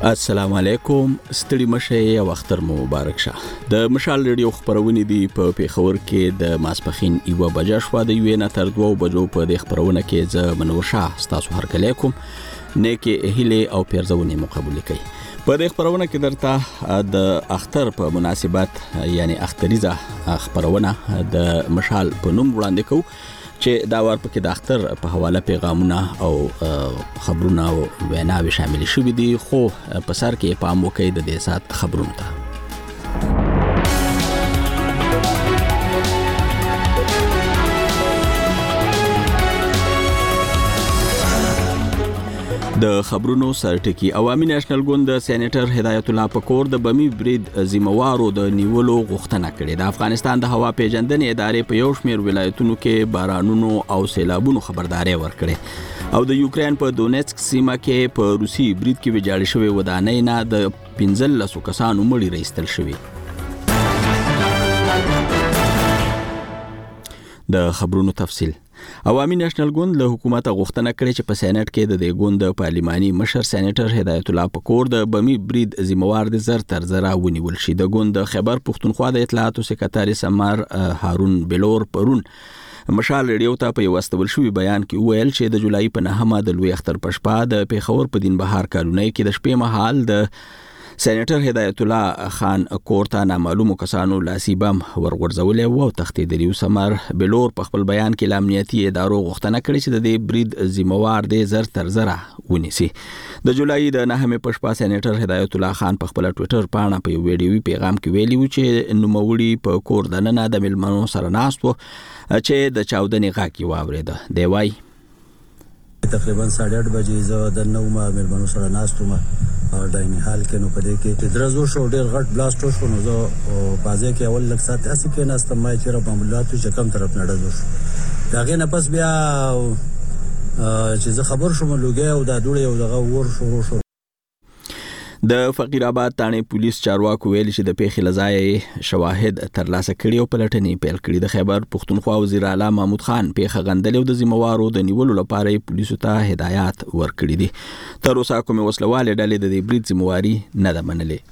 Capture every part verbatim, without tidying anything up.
السلام علیکم ستړي مشه او اختر مبارک شه. د مشال ریډیو خبرونه دی په پیښور کې د ماسپخین یو بجې شو د یو نه تر دوه بجو په د خبرونه کې ز منور شاه تاسو هر کله کوم نیکه هله او پیرزونه مقابله کوي. په د خبرونه کې درته د اختر په مناسبت یعنی اختریزه خبرونه د مشال په نوم وړاندې کوو چې دا ور پکې د اختر په حواله پیغامونه او خبرونه او ویناوي شامل شوي دي، خو په سر کې پام وکړئ د دې سات خبرونه ته. د خبرونو سرټکی عوامي نېشنل ګوند د سېنیټر هدایت الله پکور د بمی برید ذمہوارو د نیولو غوښتنه کړې. د افغانستان د هوا پیژندنې ادارې په یو شمېر ولایتونو کې بارانونو او سیلابونو خبرداري ورکړې او د یوکرين په دونیتسک سیمه کې په روسي برید کې ویجاړ شوی ودانۍ نه د پنځلس کسانو مړي راستل شوی. د خبرونو تفصیل. عوامي نېشنل ګوند له حکومت غوښتنه کړې چې په سېنات کې د دې ګوند پارلماني مشر سېنیټر هدایت الله پکور د بمی برید ذمہوار د زر تر زرا ونیول شي. د ګوند خبر پښتونخوا د اطلاعاتو سکرټری سمار هارون بلور پرون مشال ریډیو ته په واستول شوی بیان کې ویل چې د جولای په نهمه د لوی اختر پښپا د پیښور په دین بهار کالونی کې د شپې مهال د سېنیټر هدایت الله خان کورتا نامعلومو کسانو لاسي بم ورغورځولې او تختیدلی. سمار بلور په خپل بیان کې لامنیتي ادارو غوښتنه کړې چې د دې برید ذمہوار د زر تر زره ونیسي. د جولای د نهمه پښپا سېنیټر هدایت الله خان په خپل ټوئیټر پاڼه په یو ویډیوي پیغام کې ویلي و چې نوموړي په کور دننه د ملمنو سره ناست و چې د چاودنې غاکي واورېده. دی وای تقریبا ساڑھے آٹھ بجې زه د نو ما ملمنو سره ناستم او دایني حال کې نو پدې کې درزو شو ډېر غټ بلاست شو نو زه بازه کې اول لک سات اسی کې ناستم ما چې را بمبلاتو چې کم طرف نه ډزو شو. داغه نه پس بیا چې زه خبر شوم لوګي او دا دوړې او دغه ور شروع شو. د فقیر آباد تانه پولیس چارواکو ویل چې د پیښې لځای شواهد ترلاسه کړي او پلټنې پیل کړي. د خیبر پښتونخوا وزیر اعلی محمود خان پیښه غندلې او د ذمہوارو د نیولو لپاره پولیسو ته هدایات ورکړي دي. تر اوسه کومه وسلواله ډلې د دې برید ذمہواري نه ده منلې.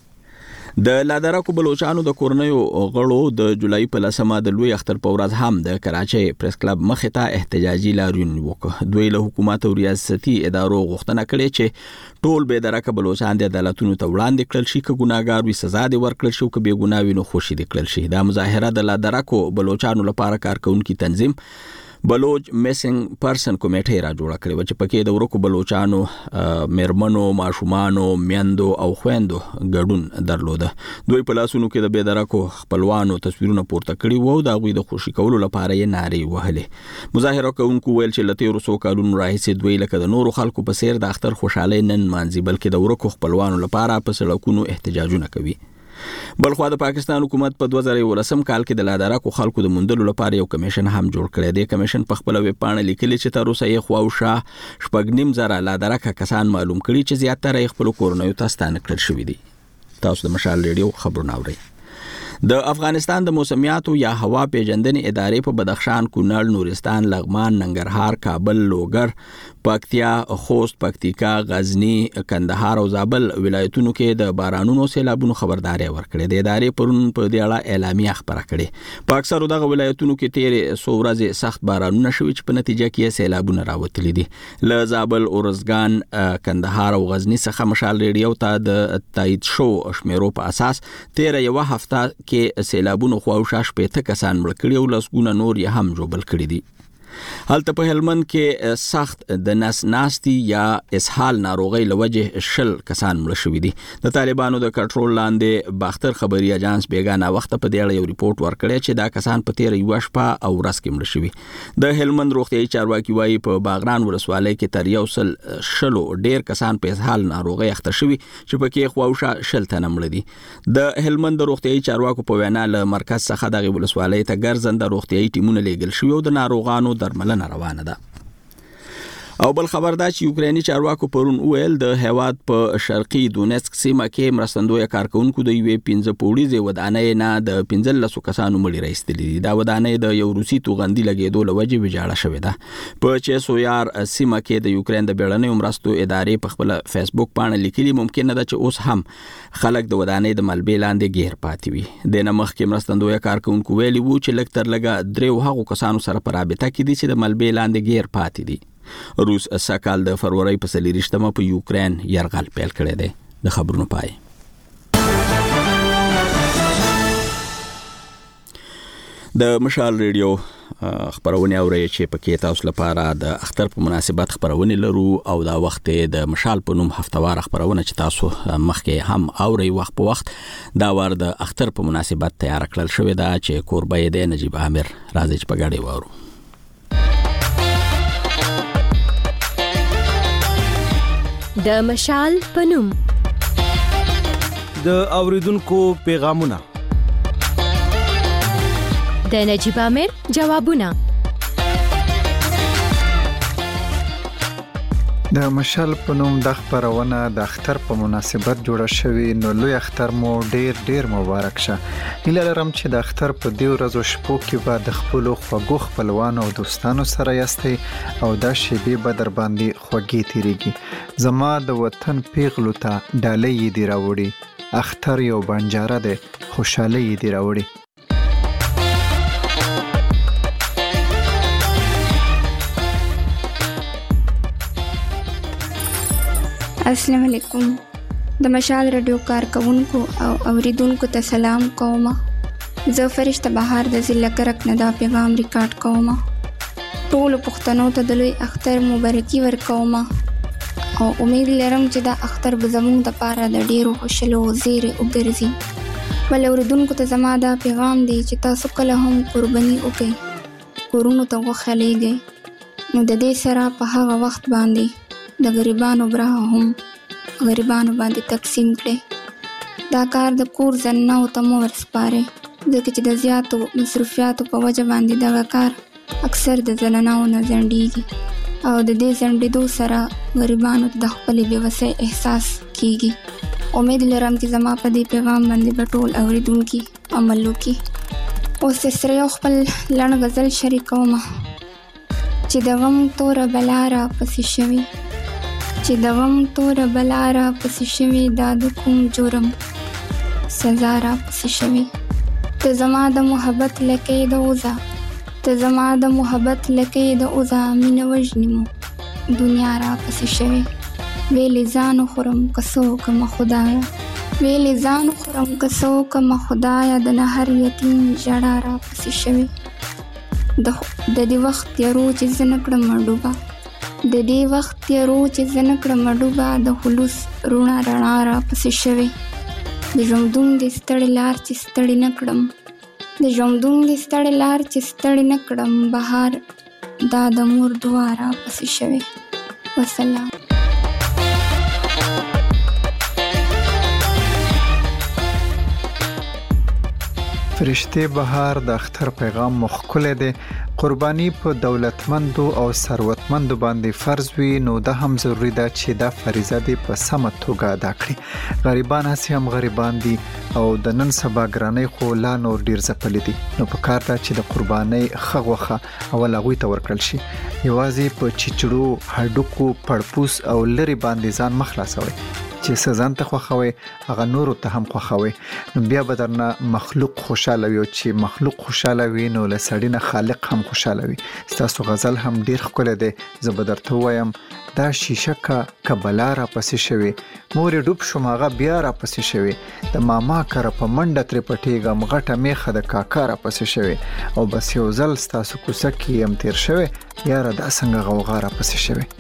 د لادراکو بلوچستانو د کورنیو غړو د جولای په لسمه د لوی اختر په ورځ هم د کراچۍ پریس کلب مخې ته احتجاجي لاریون وکړ. دوی له حکومت او ریاستي ادارو غوښتنه کړې چې ټول به درکه بلوچستان د عدالتونو ته وړاندې کړل شي، که ګناګار وي سزا دي ورکړل شي او که بې ګناه وي نو خوشي دي کړل شي. دا مظاهره د لادراکو بلوچستانو لپاره کارکونکو تنظیم بلوچ میسنګ پرسن کمیټه را جوړه کړې و چې پکې د ورکو بلوچانو مرمنو ماشومانو میندو او خويندو ګډون درلوده. دوی په لاسونو کې د بيدرکو خپلوانو تصویرونه پورته کړي وو او د غوي د خوشي کولو لپاره یې ناري وهلې. مظاهره کوونکو ویل چې لته رسو کالونو راهیسې دوی لکه د نورو خلکو په سیر د اختر خوشاله نن مانځي بلکې د ورکو خپلوانو لپاره په سړکونو احتجاجونه کوي. بلخو د پاکستان حکومت په دوه زره ولسم کال کې د لادراکو خلکو د مندلو لپاره یو کمیشن هم جوړ کړی دی. کمیشن په خپل ویب پاڼه لیکلي چې تر اوسه یې خواوشا شپږ نیم زره لادراکه کسان معلوم کړي چې زیاتره یې خپل کورنیو ته ستانه کړل شوی دي. تاسو د مشال ریډیو خبرونه اورئ. د افغانستان د موسمیاتو یا هوا پیژندنې ادارې په بدخشان، کونړ، نورستان، لغمان، ننګرهار، کابل، لوګر، پکتیا، خوست، پکتیکا، غزنی، کندهار او زابل ولایتونو کې د بارانونو سیلابونو خبرداري ورکړې. د ادارې پرون په دې اړه اعلامیه خبره کړې. په اکثرو دغه ولایتونو کې تیرې څو ورځې سخت بارانونه شوي چې په نتیجه کې سیلابونه راوتلي دي. له زابل، اورزګان، کندهار او غزنی څخه مشال ریډیو ته د تایید شو شمیرو په اساس تیرې یو هفته کې سیلابونو خواوشا شپېته کسان مړ کړي او لسګونه نور یې هم جوړ کړي دي. هلته په هلمند کې سخت د نس ناستي یا اسهال ناروغي لوجه شل کسان مړ شوي دي. د طالبانو د کنټرول لاندې باختر خبري اژانس بیگانه وخت په دې اړه یو ریپورت ورکړی چې دا کسان په تیر یو شپه او ورځ کې مړ شوي. د هلمند روغتيایي چارواکي وايي په باغران ولسوالۍ کې تر یو سل شلو ډیر کسان په اسهال ناروغي اخته شوي چې پکې خواوشا شل تنه مړ دي. د هلمند روغتيایي چارواکو په وینا له مرکز څخه د ولسوالۍ ته ګرځنده روغتيایي ټیمونه لیږل شوي او د ناروغانو درملنه روانه ده. او بل خبر دا چې یوکراني چارواکو پرون ویل د هیواد په شرقي دونیتسک سیمه کې مرستندوی کارکونکو د یوې پنځه پوړیزې ودانۍ نه د پنځلسو کسانو مړي راایستلي دي. دا ودانۍ د یو روسي توغندي لګېدو له وجې ویجاړه شوې ده. په چیسویار سیمه کې د یوکران د بیړنیو مرستو ادارې په خپل فیسبوک باندې لیکلي ممکن ده چې اوس هم خلک د ودانۍ د ملبې لاندې غیر پاتې وي. د نمخ کې مرستندوی کارکونکو ویلي وو چې لږ تر لږه درې هغو کسانو سره په رابطه کې دي چې د ملبې لاندې غیر پاتې دي. روس سکهال د فروری په څلېرویشتمه په یوکران یرغل پیل کړی دی. د خبرونو پای. د مشال ریډیو خبرونه اوري چې پکې تاسو لپاره د اختر په مناسبت خبرونه لرو او دا وخت د مشال په نوم هفتوار خبرونه چې تاسو مخکې هم اوري وخت په وخت دا ور د اختر په مناسبت تیار کړل شوې ده چې کوربه د نجیب عامر راځي چې په غاړي وورو. د مشال پنوم د اوریدونکو پیغامونه د نجیب عامر جوابونه د مشال پنوم د خبرونه د اختر په مناسبت جوړه شوی نو لوی اختر مو ډیر ډیر مبارک شه. هیله لرم چې د اختر په دې ورځو شپو کې به د خپل خوږو خپلوانو او دوستانو سره یاستئ او دا شیبې به در باندې خوږې تیریږي. زما د وطن پیغلو ته ډالۍ دی راوړي، اختر یو بنجاره ده خوشالۍ دی راوړي. السلام علیکم. د مشال رادیو کارکونکو او اوریدونکو ته سلام کوم. زه فرشته بهار د ضلع کرک نه دا پیغام ریکارډ کوم. ټول پښتنو ته د لوی اختر مبارکي ورکوم او امید لرم چې دا اختر به زموږ لپاره د ډیرو خوشالو زیری وګرځي. ول اوریدونکو ته زما دا پیغام دی چې تاسو کله هم قرباني وکړئ، کورونو ته وخلېږئ، نو د دې سره په هغه وخت باندې د غریبانو برخه هم غریبانو باندې تقسیم کړي. دا کار د کور زنانو ته مو ورسپارئ ځکه چې د زیاتو مصرفیاتو په وجه باندې دغه کار اکثر د زنانو نه ځنډیږي او د دې ځنډېدو سره غریبانو ته د خپلې بېوسۍ احساس کیږي. امید لرم چې زما په دې پیغام باندې به ټول اوریدونکي عمل وکړي. اوس سره یو خپل لنډ غزل شریکوم چې د غم توره بلا را پسې شوي، چې د غم توره بلا را پسې شوي، دا د کوم جرم سزا را پسې شوي. ته زما د محبت لکې د اوزا، ته زما د محبت لکې د اوزا، مینه وژنې مو دنیا را پسې شوي. ویلې ځان خورم که څه وکړمه خدایه، ویلې ځان خورم که څه وکړمه خدایه، د نه هر یتیم ژړا را پسې شوي. د دې وخت تیارو چې زه نه کړم ډوبه، د دې وخت تیارو چې زه نه کړم ډوبه، د خلوص روڼه رڼا را پسې شوې. د ژوندون د ستړې لار چې ستړې نه کړم، د ژوندون د ستړې لار چې ستړې نه کړم، بهار دا د مور دعا را پسې شوې. وسلام. فرشته بهار د اختر پیغام مخکله ده. قربانی په دولتمندو او ثروتمندو باندې فرض وي، نو ده هم ضروری ده چې دا فریضه دې په سمه توګه ادا کړي. غریبان هسې هم غریبان دي او د نن سبا ګرانۍ خو لا نور ډیر ځپلي دي، نو په کار ده چې د قربانۍ ښه غوښه اول هغوی ته ورکړل شي. یوازې په چیچړو، هډوکو، پړپوس او لرې باندې ځان مه خلاصوئ چې څه ځان ته خوښوئ هغه نورو ته هم خوښوئ، نو بیا به درنه مخلوق خوشحاله وي، او چې مخلوق خوشحاله وي نو له سړي نه خالق هم خوشحاله وي. ستاسو غزل هم ډیر ښکلی دی. زه به درته ووایم دا شیشه که بلا را پسې شوې، مورې ډوب شوم هغه بیا را پسې شوې، د ماما کره په منډه ترې پټېږم، غټه میخه د کاکا را پسې شوې، او بس یو ځل ستاسو کوڅه کې یم تیر شوې، یاره دا څنګه غوغا را پسې شوې.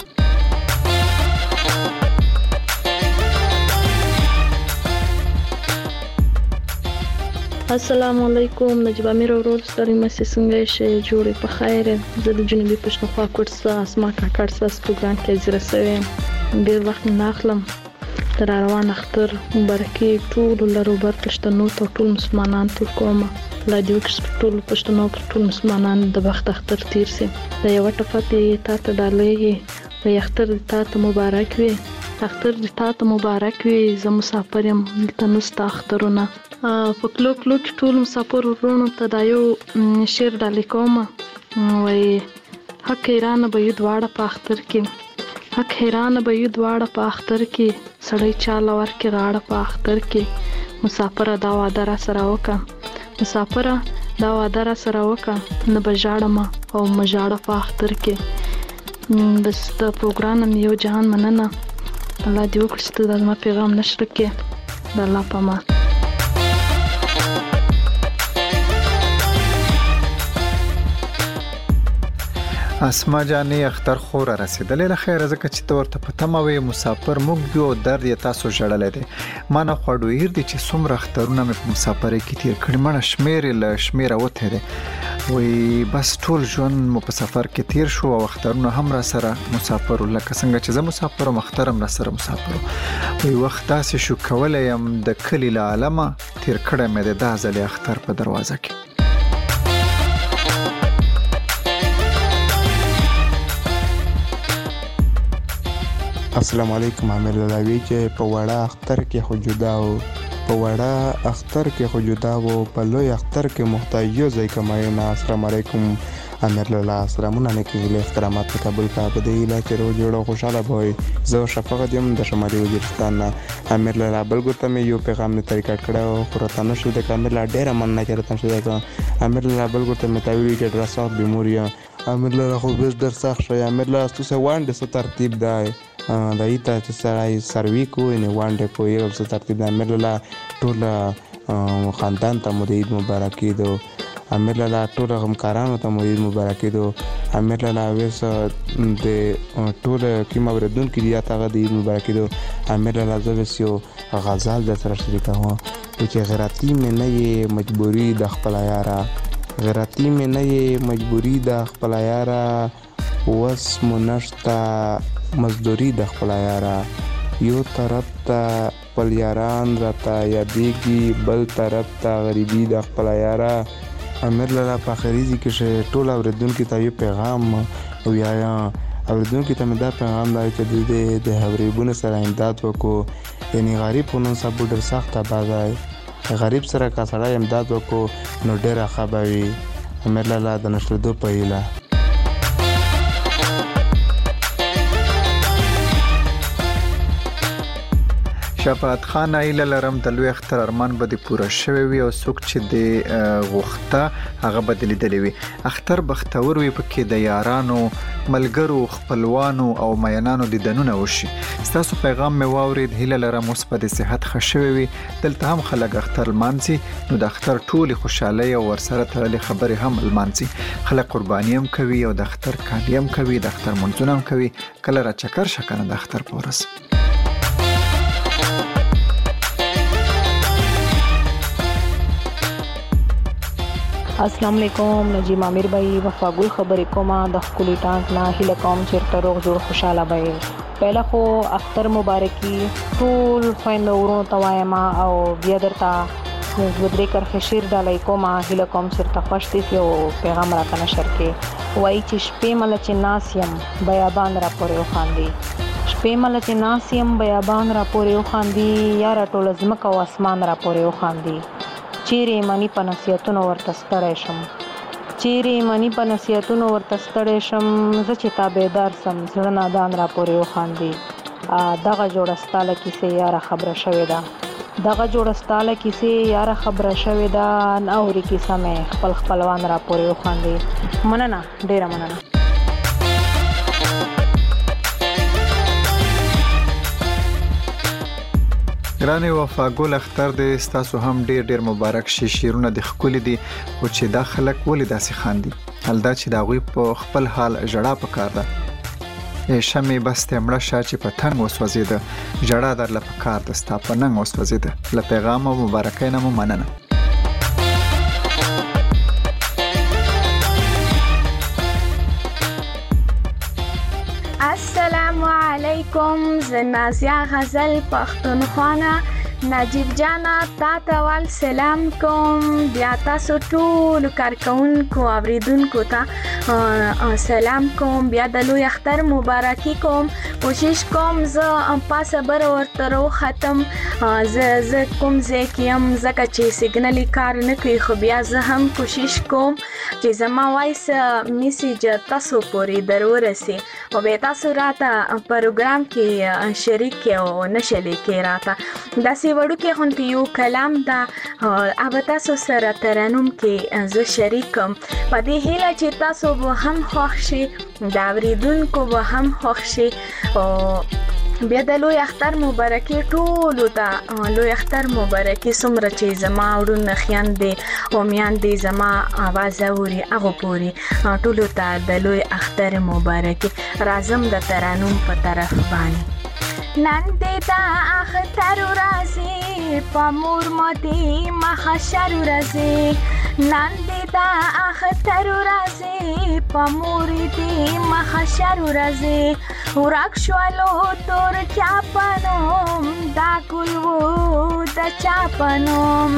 السلام علیکم. نجیب عامر ورور ستړي مې څنګه شي جوړې په خیر. زه د جنوبي پښتونخوا کوټسا اسما کاکړ ساس پروګرام کې حاضر سوم. ډیر وخت نه اخلم. تر روان اختر مبارکي ټول لروبر پښتنو ته ټول مسلمانان ته کوم. لا دې وکړ ټول پښتنو ټول مسلمانان د بخت اختر تیر سي. دا یو ټفته تا ته ډالۍ وي اختر دې تا ته مبارک وي، اختر دې تا ته مبارک وي. زه مسافر یم، دلته نسته اخترونه. په کلو کلو کې ټول مسافر ورونو ته دا یو شعر ډالۍ کومه، وایي حق حیرانه به یو دواړه په اختر کې، حق حیرانه به یو دواړه په اختر کې، سړی چاله ورکې غاړه په اختر کې. مسافره دا واده را سره وکړه، مسافره دا واده را سره وکړه، نه به ژاړم او مه ژاړه په اختر کې. بس د پروګرام نه یو جهان مننه. الله دې وکړي چې ته دا زما پیغام نشر کړې. د الله په امان. اسما جانې اختر خو را رسیدلې له خیره، ځکه چې ته ورته په تمه وې مسافر موږ یو درد یې تاسو ژړلی دی. ما نه خوا ډوهیر دی چې څومره اخترونه مې په مسافرۍ کې تیر کړي، مړه شمېر یې له شمېره وتی دی. وایي بس ټول ژوند مو په سفر کې تیر شو او اخترونه هم را سره مسافر، لکه څنګه چې زه مسافر وم اختر هم را سره مسافر. وایي وخت داسې شو کولی یم د کلي له عالمه تیر کړی مې دی دا ځلې اختر په دروازه کې. السلام علیکم. عامر لاوی چې په وړه اختر کې خو جدا و، په وړه اختر کې خو جدا و، په لوی اختر کې محتاج یو ځای کماینا. السلام علیکم امیر لالا، سلامونه نیکی هیله احترامات په قبول کا په دې هیله چې روز جوړ او خوشاله وي. زه شفقت یم د شمالي وزیرستان نه. امیر لالا بلګو ته مې یو پیغام نه طریقه کړو خو راته نشو د کامل ډیره مننه کړم چې دا امیر لالا بلګو ته مې تاویل چې درسات بیموریا. امیر لالا خو بس در سخت شي. امیر لالا ستاسو وانډه څه ترتیب دی د ایته چې سړی سروي کوی نه وانډه کوی او څه ترتیب دی. امیر لالا ټول خاندان ته مو د عید مبارکي دو. امیر لالا ټول همکارانو ته مو عید مبارکي دو. امیر لالا ویس د ټول کیم اوریدونکو دی ته د عید مبارکي دو. امیر لالا زه ویس یو غزل د سره شریکوم چې غیرتی مې نه یې مجبوری د خپل یارا، غیرتی مې نه یې مجبوری د خپل یارا، وس مو نشتا مزدوری د خپل یارا، یو طرف ته خپل یاران راته یادېږي بل طرف ته غریبي د خپل یارا. امیر لالا په خریزي کې ټول اوریدونکو ته یو پیغام ویایا. اوریدونکو ته مې دا پیغام دی چې د غریبونو سره امداد وکړو، یعنی غریب په نن سبا ډېر سخت آباد دی، غریب سره که سړی امداد وکړو نو ډېره ښه به وي. امیر لالا د نشریدو په هیله. شفاعت خان ایله لرم د لوی اختر ارمان به د پوره شوی وي او څوک چې د غوښته هغه به د لیدلی وي. اختر بختور وي پکې د یارانو ملګرو خپلوانو او مینانو دیدنونه وشي. ستاسو پیغام مې واورید، هیله لرم اوس به د صحت ښه شوی وي. دلته هم خلک اختر لمانځي نو د اختر ټولې خوشحالۍ او ورسره تړلې خبرې هم لمانځي. خلک قرباني هم کوي او د اختر کالي هم کوي، د اختر منځونه هم کوي. کله را چکر شه کنه د اختر په ورځ. السلام علیکم. نجیب عامر بھائی وفاګل خبرې کوم د خپل ټانک نه هیله کوم چې روغ جوړ خوشاله وي. پهلا خو اختر مبارکي ټول خويندو ورونو ته وایم او بیا درته زړه کرخه شیر ډالۍ کوم هیله کوم چې تاسو ته یو پیغام راکنه شر کې وایي چې شپې مل چې ناسیم بیابان را پورې وخاندي، شپې مل چې ناسیم بیابان را پورې وخاندي، یا را ټول زمکه او اسمان را پورې وخاندي. چیرې منی په نصیحتونو ورته ستړی شم، چیرې منی په نصیحتونو ورته ستړی شم، زه چې تابعدار سم زړه نادان را پورې وخاندي. دغه جوړه ستاله کیسې یاره خبره شوې ده، دغه جوړه ستاله کیسې یاره خبره شوې ده، نه اوري کیسه مې خپل خپلوان را پورې وخاندي. مننه، ډېره مننه. ګرانې وفاګل اختر دې ستاسو هم ډېر ډېر مبارک شي. شیرونه د ښکلي دي خو چې دا خلک ولې داسې خاندي؟ حال دا چې د هغوی په خپل حال ژړا پکار ده. ای شمې بس ته مړه شه چې په تنګ وسوځېده، ژړا درله پکار ده ستا په ننګ وسوځېده. له پیغام او مبارکۍ نه مو مننه. السلام علیکم. زه نازیه غزل پښتونخوا نه نجیب جانا تا ته ول سلام کوم، بیا تاسو ټول کارکونکو اوریدونکو ته سلام کوم، بیا د لوی اختر مبارکي کوم. کوشش کوم زه پاسه بر ورته رو ختم زه زه کوم ځای کې یم ځکه چې سیګنالي کار نه کوي، خو بیا زه هم کوشش کوم چې زما وایس میسیج تاسو پورې در ورسي او بیا تاسو راته پروګرام کې شریک او نشلی کې راته داسې وړوکی غونتی یو کلام دا او تاسو سره ترنم کې زه شریکم په دې هیله چې تاسو به هم خوښ شي، د اوریدونکو به هم خوښ شي. او بیا د لوی اختر مبارکي ټولو ته، لوی اختر مبارکي څومره چې زما وړونه خویندې او میندې زما اواز اوري هغو پورې ټولو ته د لوی اختر مبارکي. راځم د ترنم په طرف باندې. نن دې دا اختر ورځې په مور مدې محشر ورځې، نن دې دا اختر ورځې په مور دې محشر ورځې، ورک شولو تور چاپنوم دا ګل و د چاپنوم،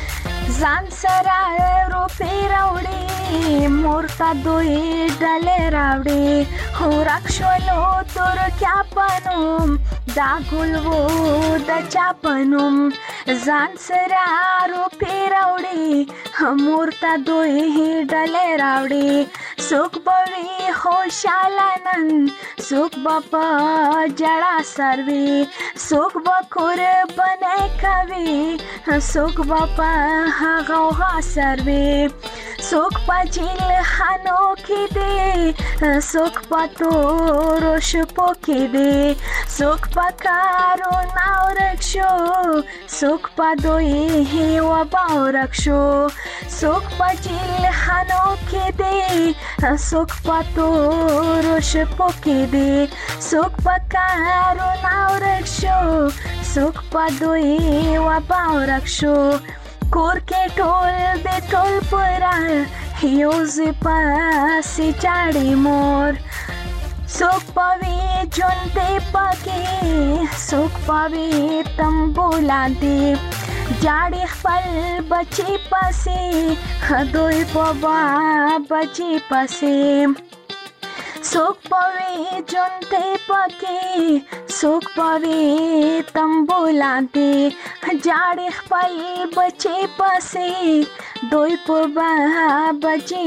ځان سره روپې راوړي مور ته دوی ډلې راوړي، ورک شولو تور چاپنوم دا ګل و د چاپنوم، ځان سره روپې راوړي مور ته دوی ډلې راوړي. څوک به وي خوشحاله نن، څوک به په ژړا سر وي، څوک به قربانۍ کوي، څوک به په غوغا سر وي، څوک په جیلخانو کې دی، څوک په تورو شپو کې دی، څوک په کارونه ورک شو، څوک په دوی وبا ورک شو، څوک په جیلخانو کې دی، څوک په تورو شپو کې دی، څوک په کارونه ورک شو، څوک په دوی وبا ورک شو. کور کې ټول د ټول پورا یو ځای پسې چاړي مور، څوک په وي ژوند دی پکې، څوک په وي تمبو لاندې، جاړي خپل بچي پسې دوی په با بچي پسې، څوک په وي ژوند دی پکې، څوک په وي تمبو لاندې، جاړي خپل بچي پسې دوی په با بچي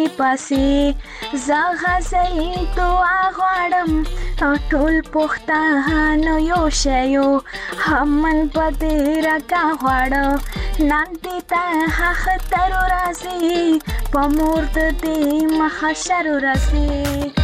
پسې. زه غزل دعا غواړم ټول پښتانه یو شی یو، همن په دې راکا غواړم نن دې ته اختر ورځې په مور د دې محشر ورځې.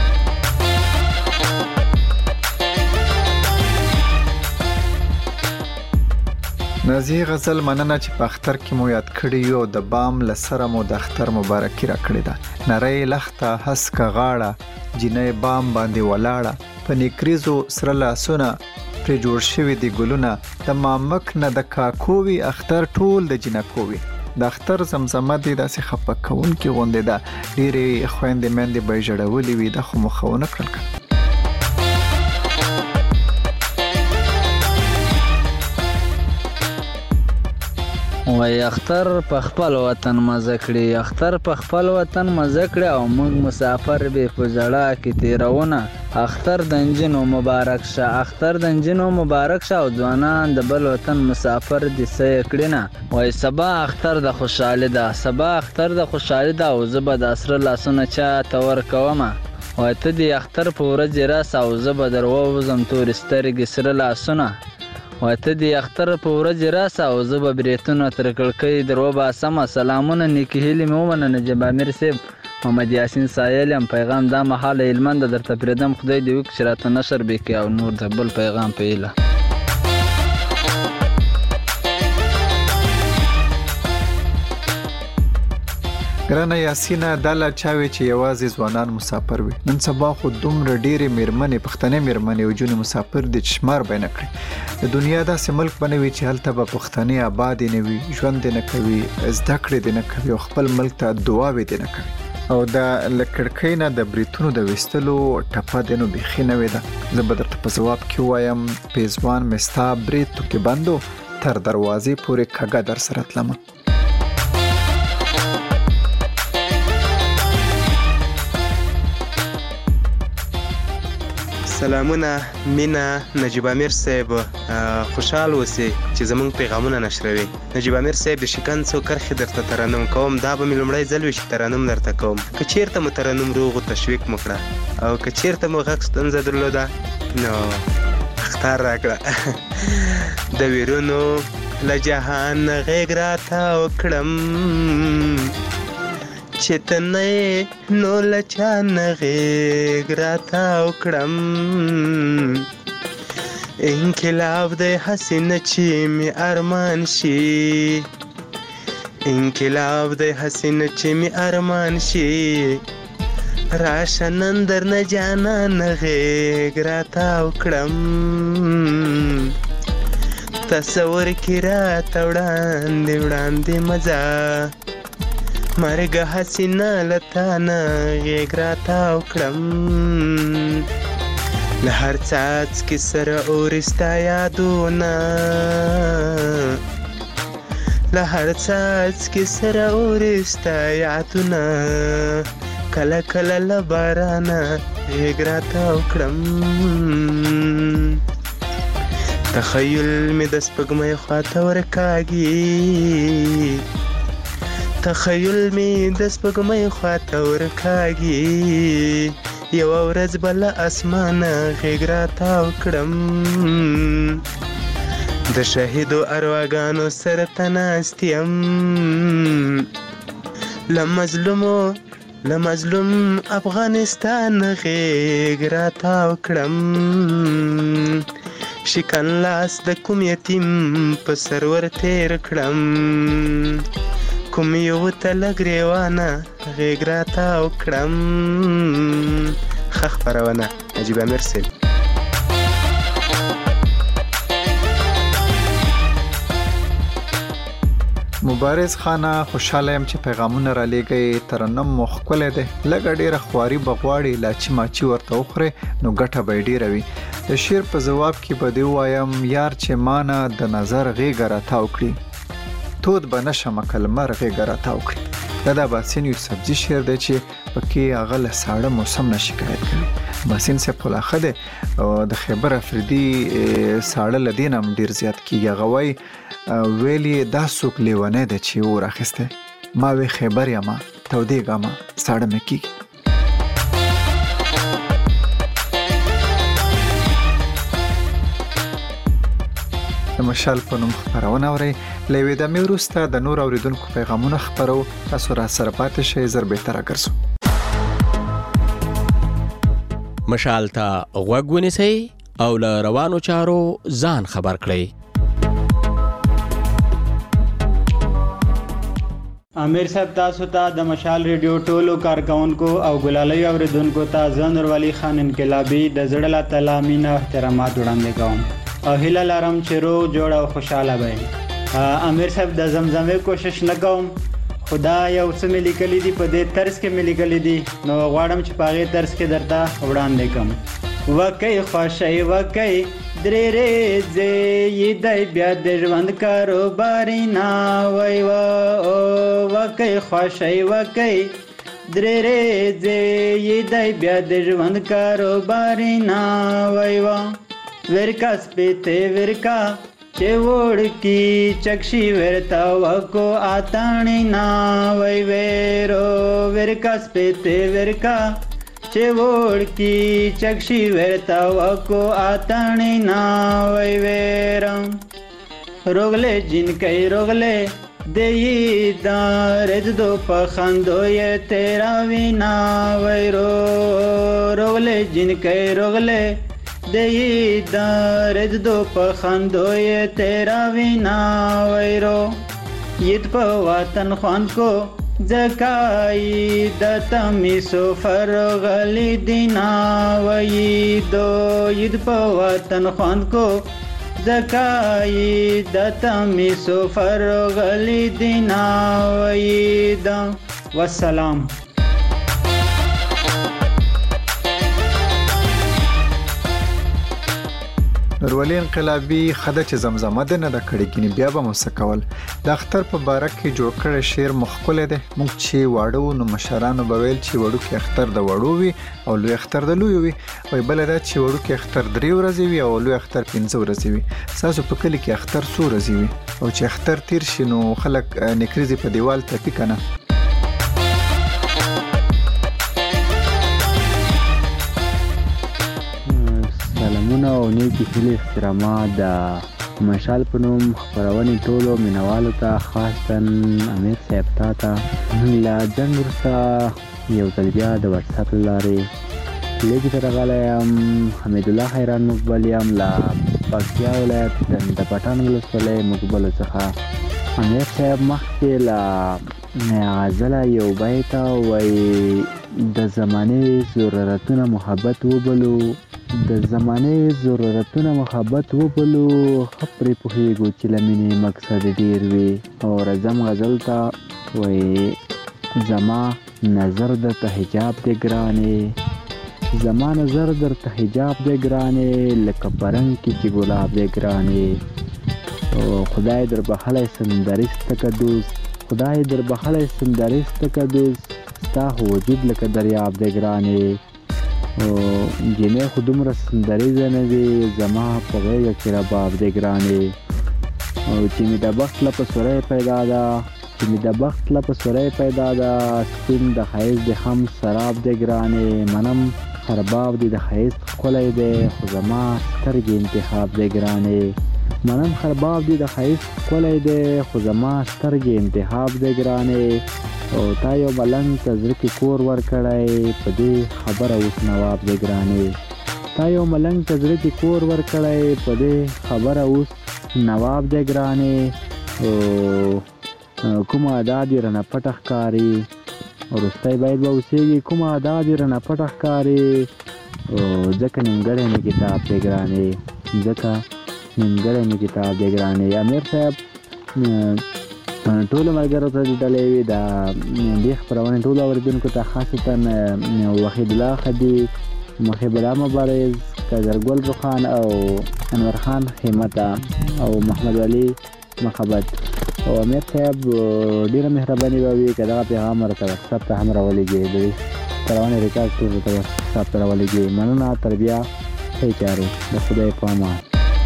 نازي غزل مننه چې په اختر کې مو یاد کړی یو د بام لسره مو د اختر مبارکي را کړی ده. نری لخته حسکه غاړه جنې بام باندې ولاړه، په نیکریزو سره لاسونه پر جوړ شوی دی ګلونه، د مامک نه د کاکووي اختر ټول د جنکووي. د اختر زمزمه دی داسې خپه کوونکې غوندې ده، ډېرې خویندې میندې به یې ژړولې وي، دا خو مو ښه ونه کړل که وای اختر په خپل وطن مزه کړي، اختر په خپل وطن مزه کړي او موږ مسافر به په ژړا کې تیرونه. اختر د نجونو مبارک شه، اختر د نجونو مبارک شه او ځوانان د بل وطن مسافر دي سې کړي نه. وای سبا اختر د خوشحالي ده، سبا اختر د خوشحالي ده او زه به د اسره لاسونه چا ته ورکومه. وای ته د اختر په ورځ راسه او زه به در ووځم تورې سترګې سره لاسونه. وای ته د اختر په ورځ راسه او زه به بریتونه تر کړکۍ در وباسمه. سلامونه نیکې هیلې مې ومنه نجیب امیر صاحب، محمد یاسین سایل یم. پیغام دا مهال هلمند درته پرېږدم، خدای دې وکړي چې راته نشر بې کړي او نور د بل پیغام په هیله. ګرانه یاسینه دا لا چاوي چې یوازې ځوانان مسافر وي، نن سبا خو دومره ډېرې میرمنې پښتنې میرمنې او جونې مسافر دي چې شمار به نه کړي. د دنیا داسې ملک به نه وي چې هلته به پښتنې آبادې نه وي، ژوند دې نه کوي، زده کړې دې نه کوي او خپل ملک ته دعاوې دې نه کوي. او دا له کړکۍ نه د بریتونو د ویستلو ټپه دې نو بیخي نوې ده. زه به درته په ځواب کې ووایم پیزوان مې ستا برید تو کې بندو، تر دروازې پورې کږه در سره تلمه. سلامونه مینا نجیب امیر صاحب خوشحال اوسئ چې زمونږ پیغامونه نشروي. نجیب امیر صاحب د شکنځو کرښې درته ترنم کوم. دا به مې لومړی ځل وي چې ترنم درته کوم. که چیرته مو ترنم روغ و تشویق مو کړه او که چیرته مو غږ ستونزه درلوده نو اختار راکړه. د ویرونو له جهان غېږ راتاو کړم چې ته نه یې نو له چا نه غېږ راتاو کړم. انقلاب دی هسې نه چې مې ارمان شي، انقلاب دی هسې نه چې مې ارمان شي. راشه نن درنه جانانه غېږ راتاو کړم. تصور کې راته وړاندې وړاندې مزه مرګ حسینه لتانه غېږ راتاو کړم. له هر څاڅکي سره اوري ستا یادونه، له هر څاڅکي سره اوري ستا یادونه. کله کله له بارانه غېږ راتاو کړم. تخیل مې د سپوږمۍ خواته ورکاږي، تخیل می د سپوږمۍ خواته ورکاږي. یوه ورځ به له اسمانه غېږ راتاو کړم. د شهیدو ارواګانو سره ته ناست یم، له مظلومو له مظلوم افغانستان غېږ راتاو کړم. شکن لاس د کوم یتیم په سر ور تېر کړم. کوم یو ته له ګریوانه غېږ راتاو کړم. ښه خپرونه نجیب امیر صاحب. مبارز خانه خوشاله يم چې پیغامونه را لېږئ. ترنم مو ښکلی دی، لږه ډېره خواري به غواړي، لاچي ماچي ورته وخورې نو ګټه به یې ډېره وي. د شعر په ځواب کې به دې ووایم یار چې مانه د نظر غېږه راتاو کړي، تود به نشمه که لمر غېږه راتاو کړي. دا د باسین یوسفزي شعر دی چې پکې هغه له ساړه موسم نه شکایت کوي. باسین صاحب خو لا ښه دی او د خیبر افریدي ساړه له دې نه هم ډېر زیات کېږي. هغه وایي ویلې دا څوک لیونی دی چې اور اخیستی، ما وی خیبر یمه تودېږمه ساړه مې کېږي. د مشال په نوم خپرونه اورئ. له یوې دمې وروسته د نور اورېدونکو پیغامونه خپرو. تاسو را سره پاتې شئ، زر بهتره ګرځو. مشال ته غوږ ونیسئ او له روانو چارو ځان خبر کړئ. امیر صاحب تاسو ته د مشال ریډیو ټولو کارکونکو او ګلالۍ اوریدونکو ته زه نورولي خان انقلابي د زړه له تله مینه او احترامات وړاندې کوم او هیله لرم چې روغ جوړ او خوشاله وئ. امیر صاحب د زمزمې کوشش نه کوم، خدا یو څه مې لیکلي دي په دې طرز کې مې لیکلي دي نو غواړم چې په هغې طرز کې درته وړاندې کوم. وکۍ خوښۍ وکۍ درې ریځې یې دی بیا د ژوند کاروباري نه وی و وکۍ خوښۍ وکۍ درې ریځې یې دی بیا د ژوند کاروباري نه وی و ورکا سپېتې ورکا چې وړکي چکشي ورته وکو اتاڼې نه وی ویرو ورکا سپېتې ورکا چې وړکي چکشي ورته وکو اتاڼې نه وی ویرم روغلې جنکۍ روغلې دیې دا رځدو په خندو یې تیراوي نه ویرو روغلې جنکۍ روغلې دیې دا رځدو په خندو یې تیراوي نه ویرو یت په وطن خوان کو زکای د تمی سفر غلی دینا وی دو ید په وطن خوان کو زکای د تمی سفر غلی دینا وی دا والسلام. نورولي انقلابي خده چې زمزمه ده نه د کړي کینی بیا به مسکول د اختر په باره کې جوړ کړی شعر مخکول ده. موږ چې واړو نو مشرانو به ویل چې وړو کې اختر د وړو وي او لوی اختر د لوی وي. وای بل دا چې وړو کې اختر درې ورځې وي او لوی اختر پنځه ورځې وي. تاسو په کلی کې اختر څو ورځې وي او چې اختر تیر شي نو خلک نکریزي په دیوال ته کنه. سلامونه او نیکی هیلې احترامات د مشال په نوم خپرونې ټولو مینوالو ته خاصتاً امیر صاحب ته ته له ځنډ وروسته یو ځل بیا د واتساپ له لارې لیکې ته راغلی یم. حمیدالله خیران مقبل یم له پکتیا ولایت د پټان ولسوالۍ مقبلو څخه. امیر صاحب مخکې له غزله یو بیت وایي د زمانې ضرورتونه محبت وبلو د زمانې ضرورتونه محبت وبلو ښه پرې پوهېږو چې له مینې مقصد ډېر وي. او راځم غزل ته وایي زما نظر درته حجاب دی ګرانې زما نظر درته حجاب دی ګرانې لکه پرنګ کې چې ګلاب دی ګرانې. او خدای در بخلی سندریسته که دوست خدای در بخلی سندریسته که دوست ستا خو وجود لکه دریاب دی ګرانې. او جنې خو دومره سندریزه نه وي زما په غېږه کې رباب دی ګرانې. او چې مې د بخت له په سوری پیدا ده چې مې د بخت له په سوری پیدا ده سپین د ښایست د خم سراب دی ګرانې. منم خرباب دی د ښایست ښکلی دی خو زما سترګې انتخاب دی ګرانې. منم خرباب دی د ښایست ښکلی دی خو زما سترګې انتخاب دی ګرانې. او تا یو ملنګ ته زړه کې کور ورکړی په دې خبره اوس نواب دی ګرانې. تا یو ملنګ ته زړه کې کور ورکړی په دې خبره اوس نواب دی ګرانې. او کومه ادا دې رانه پټه ښکاري وروستی باید به اوسېږي کومه ادا دې رانه پټه ښکاري. او ځکه نیمګړی مې کتاب دی ګرانې ځکه نیمګړی مې کتاب دی ګرانې. امیر صاحب ټولو ملګرو ته د ډلې وي د دې خپرونې ټولو اورېدونکو ته خاصتاً وحید الله خدي محب الله مبارز قدرګل روخان او انور خان خیمته او محمد علي مخبت. او امیر صاحب ډېره مهرباني به وي که دغه پیغام ورته واتساپ ته هم راولېږي د دې خپرونې ریکارډ ټول ورته واتساپ ته راولېږي. مننه تر بیا ښې چارې د خدای په امان.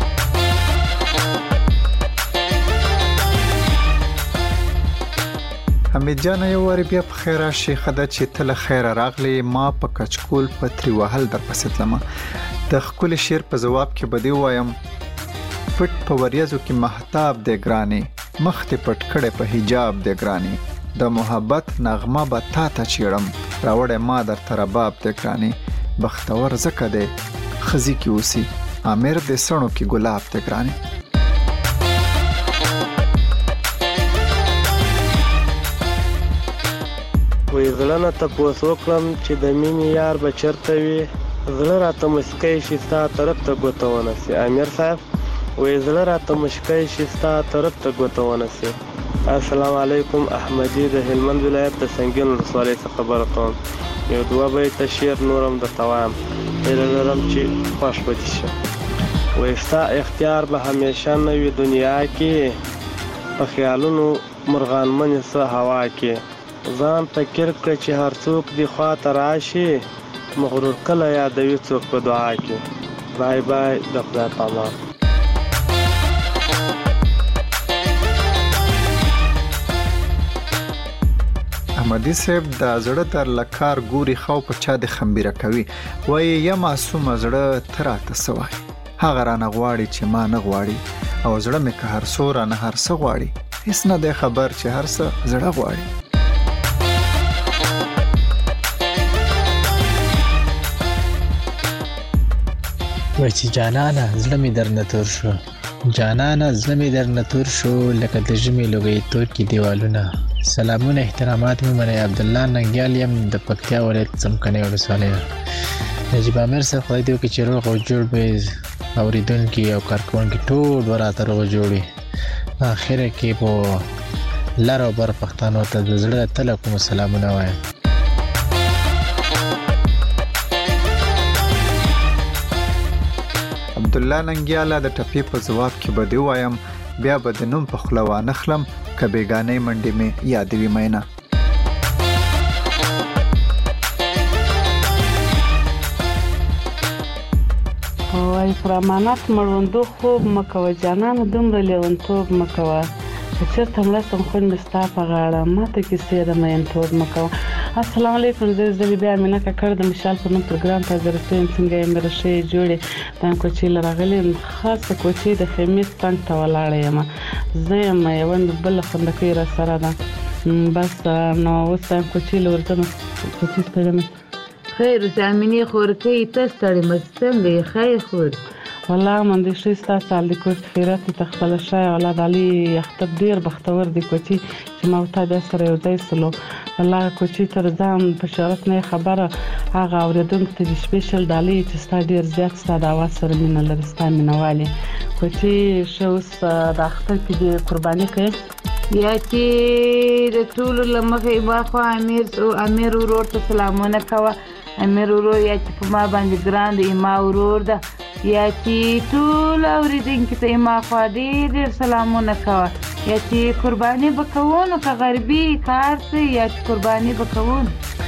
حمید جان یو واری بیا په خیر راشي خده چې تل خیر راغلی ما په کچکول پتری وهل در پسې تلمه. د خپل شعر په جواب کې بدی وایم پټ په وریځو کې محتاب دی ګرانې مخ ته پټ کړه په حجاب دی ګرانې. د محبت نغمه به تا ته چیړم راوړې ما در ترباب دی ګرانې. بختور زکه دی خزي کې اوسي امیر دې سړو کې ګلاب دی ګرانې. وی زړه نه تپوس وکړم چې د مینې یار به چېرته وي زړه راته مسکی شي ستا طرف ته ګوته ونسي. امیر صاحب وی زړه راته مسکی شي ستا طرف ته ګوته ونسي. السلام علیکم احمدي د هلمند ولایت د سنګین ولسوالۍ څخه خبره کوم. یو دوه بیته شعر نورم درته وایم هیله لرم چې خوښ به دې شي. وی ستا اختیار به همیشه نه وي دنیا کې په خیالونو مرغانمنې څه هوا کې. ځان فکر کړه چې هر څوک دې خواته راشي مغرور کله یادوي څوک په دعا کې. بای بای د خدای په امان. احمدي صاحب د زړه در لکار ګوري خو په چا د خمبيره کوي وای یا معصوم زړه تراته سوای هغه رانه غواړي چې ما نه غواړي او زړه مې که هر څو رانه هر څه غواړي هیڅ نه دی خبر چې هر څه زړه غواړي. وای چې جانانه زړه مې درنه تور شو جانانه زړه مې درنه تور شو لکه د ژمي لوګي تور کې دیوالونه. سلامونه احترامات مې منه عبد الله ننګیال یم د پکتیا ولایت څمکني ولسوالۍ. نجیب امیر صاحب خدای دې وکړي چې روغ او جوړ به اوریدونکي او کارکونکي ټول ورته روغ جوړي. اخر کې په لار او بر پښتنو ته د زړه تل کوم سلامونه وایم. عبدالله ننګیاله د ټپي په ځواب کې به دی وایم بیا به د نوم په خوله وانخلم که بیګانۍ منډې مې یادوي میینه. وای پر امانت مړوندو خوب مکوه جانانه دومره لیونتوب مکوه که چېرته مړه سم خون مې ستا په غاړه ماته کیسې د مینتوب مکوه. السلام علیکم، زه زه بیا امینه کاکړ د مشال په نوم پروګرام ته حاضر شوم. څنګه یې مې ښې جوړې دا کوچې له راغلې خاصه کوچې د خمیس څنګ ته ولاړه یم. زه یم یوه مې بله خوندکۍ را سره ده. بس نو اوس دا کوچې له ورځمه کوچې ستړې مې خیر اوسې امینې خورکۍ ته ستړې مه څنګه یې خیر خور والله من دې ښه ستا سال د کور خیرات دې ته خپله ښه والله د علي اختر ډېر بختور دی کوچي چې ما او تا بیا سره یو ځای سلو. والله کوچي تر ځان په شرط نه خبره هغه اورېدونکو ته دې سپیشل د علي چې ستا ډېر زیات ستا د اواز سره مینه لري ستا مینهوالې کوچي ښه اوس د اختر کې دې قرباني کوې یا چې د ټولو له مخې باخوا امیر امیر ورور ته سلامونه کوه. امیر ورور یا چې په ما باندې ګران دی اما ورور ده یا چې ټول اورېدونکي ته اما خوا ډېر ډېر سلامونه کوه. یا چې قرباني به کوو نو که غربي کار څه یا چې قرباني به کوو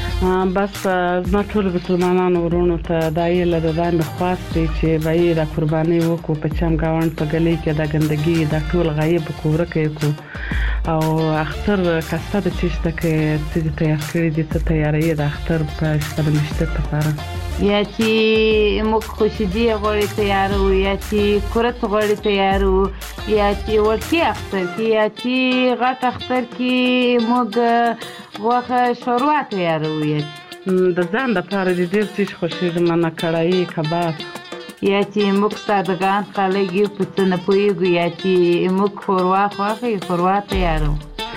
بس زما ټولو مسلمانانو ورونو ته دا یې له د دا مې خواست دی چې به یې دا قربانۍ وکړو په چم ګاونډ په ګلۍ کې دا ګندګي دا ټول غایب کړو ورکه یې کړو او اختر کسته د چې شته که څه دې تیار کړي دي څه تیاروي د اختر په شپه د مشتر لپاره یا چې موږ خوشدي غوړي تیارو یا چې کورت غوړي تیارو یا چې وړکي اختر کې یا چې غټ اختر کې موږ غوښه شوروا تیارو یا د ځان دپاره د ډېر څه خوښېږي منه کړایي کباب یا چې موږ سادهګان خلک یو په څه نه پوهېږو یا چې موږ ښوروا خوښوي ښوروا تیارو.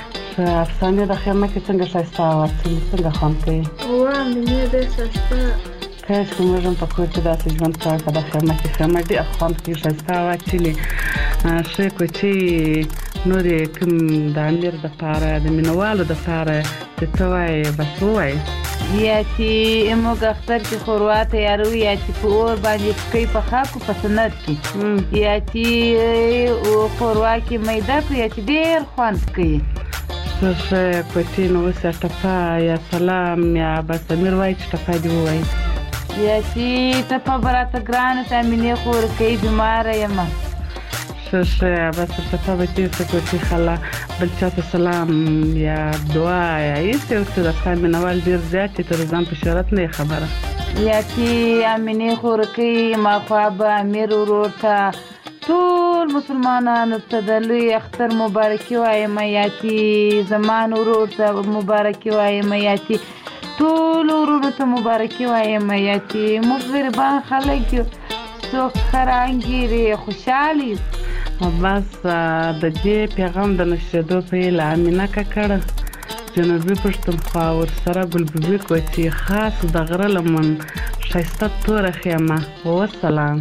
افسانې د خیمه کې څنګه ښایسته واچوي څنګه خوند کوي وا مینې ډېر ښایسته کاش که موږ هم په کور کې داسې ژوند کوه که د خیمه کې خیمه ډېر خوند کوي ښایسته واچلي ښې کوچۍ نورې کوم د امیر دپاره د مینهوالو دپاره چې څه وایې بس ووایې یا چې موږ اختر کې ښوروا تیارو یا چې په اور باندې پکۍ پخه کړو په سنت کې یا چې ښوروا کې میده کړو یا چې ډېر خوند کوي. ښه کوچۍ نو اوس یا ټپه یا سلام یا بس امیر وایي چې ټپه دې ووایي یا چې ټپه به راته ګرانه ته امینې خورکۍ بیماره یمه ښه ښه بس ټپه به تېر شه کوچۍ خلا بل چا ته سلام یا دعا یا هېڅ یو څه د ستا مینهوال ډېر زیات چې تر ځان په شهرت نه یې خبره یا چې امینې خورکۍ ماخوا به امیر ورور ته ټول مسلمانانو ته د لوی اختر مبارکي وایم یا چې زمان ورور ته مبارکي وایم یا چې ټول ورونو ته مبارکي وایم یا چې موږ غریبان خلک یو څوک ښه رنګیرې خوشحال یو. بس د دې پیغام د نشرېدو په هیله امینه کاکړه جنوبي پښتونخوا ورسره ګلببي کوچي خاص د غره لمن ښایسته توره خیمه وسلام.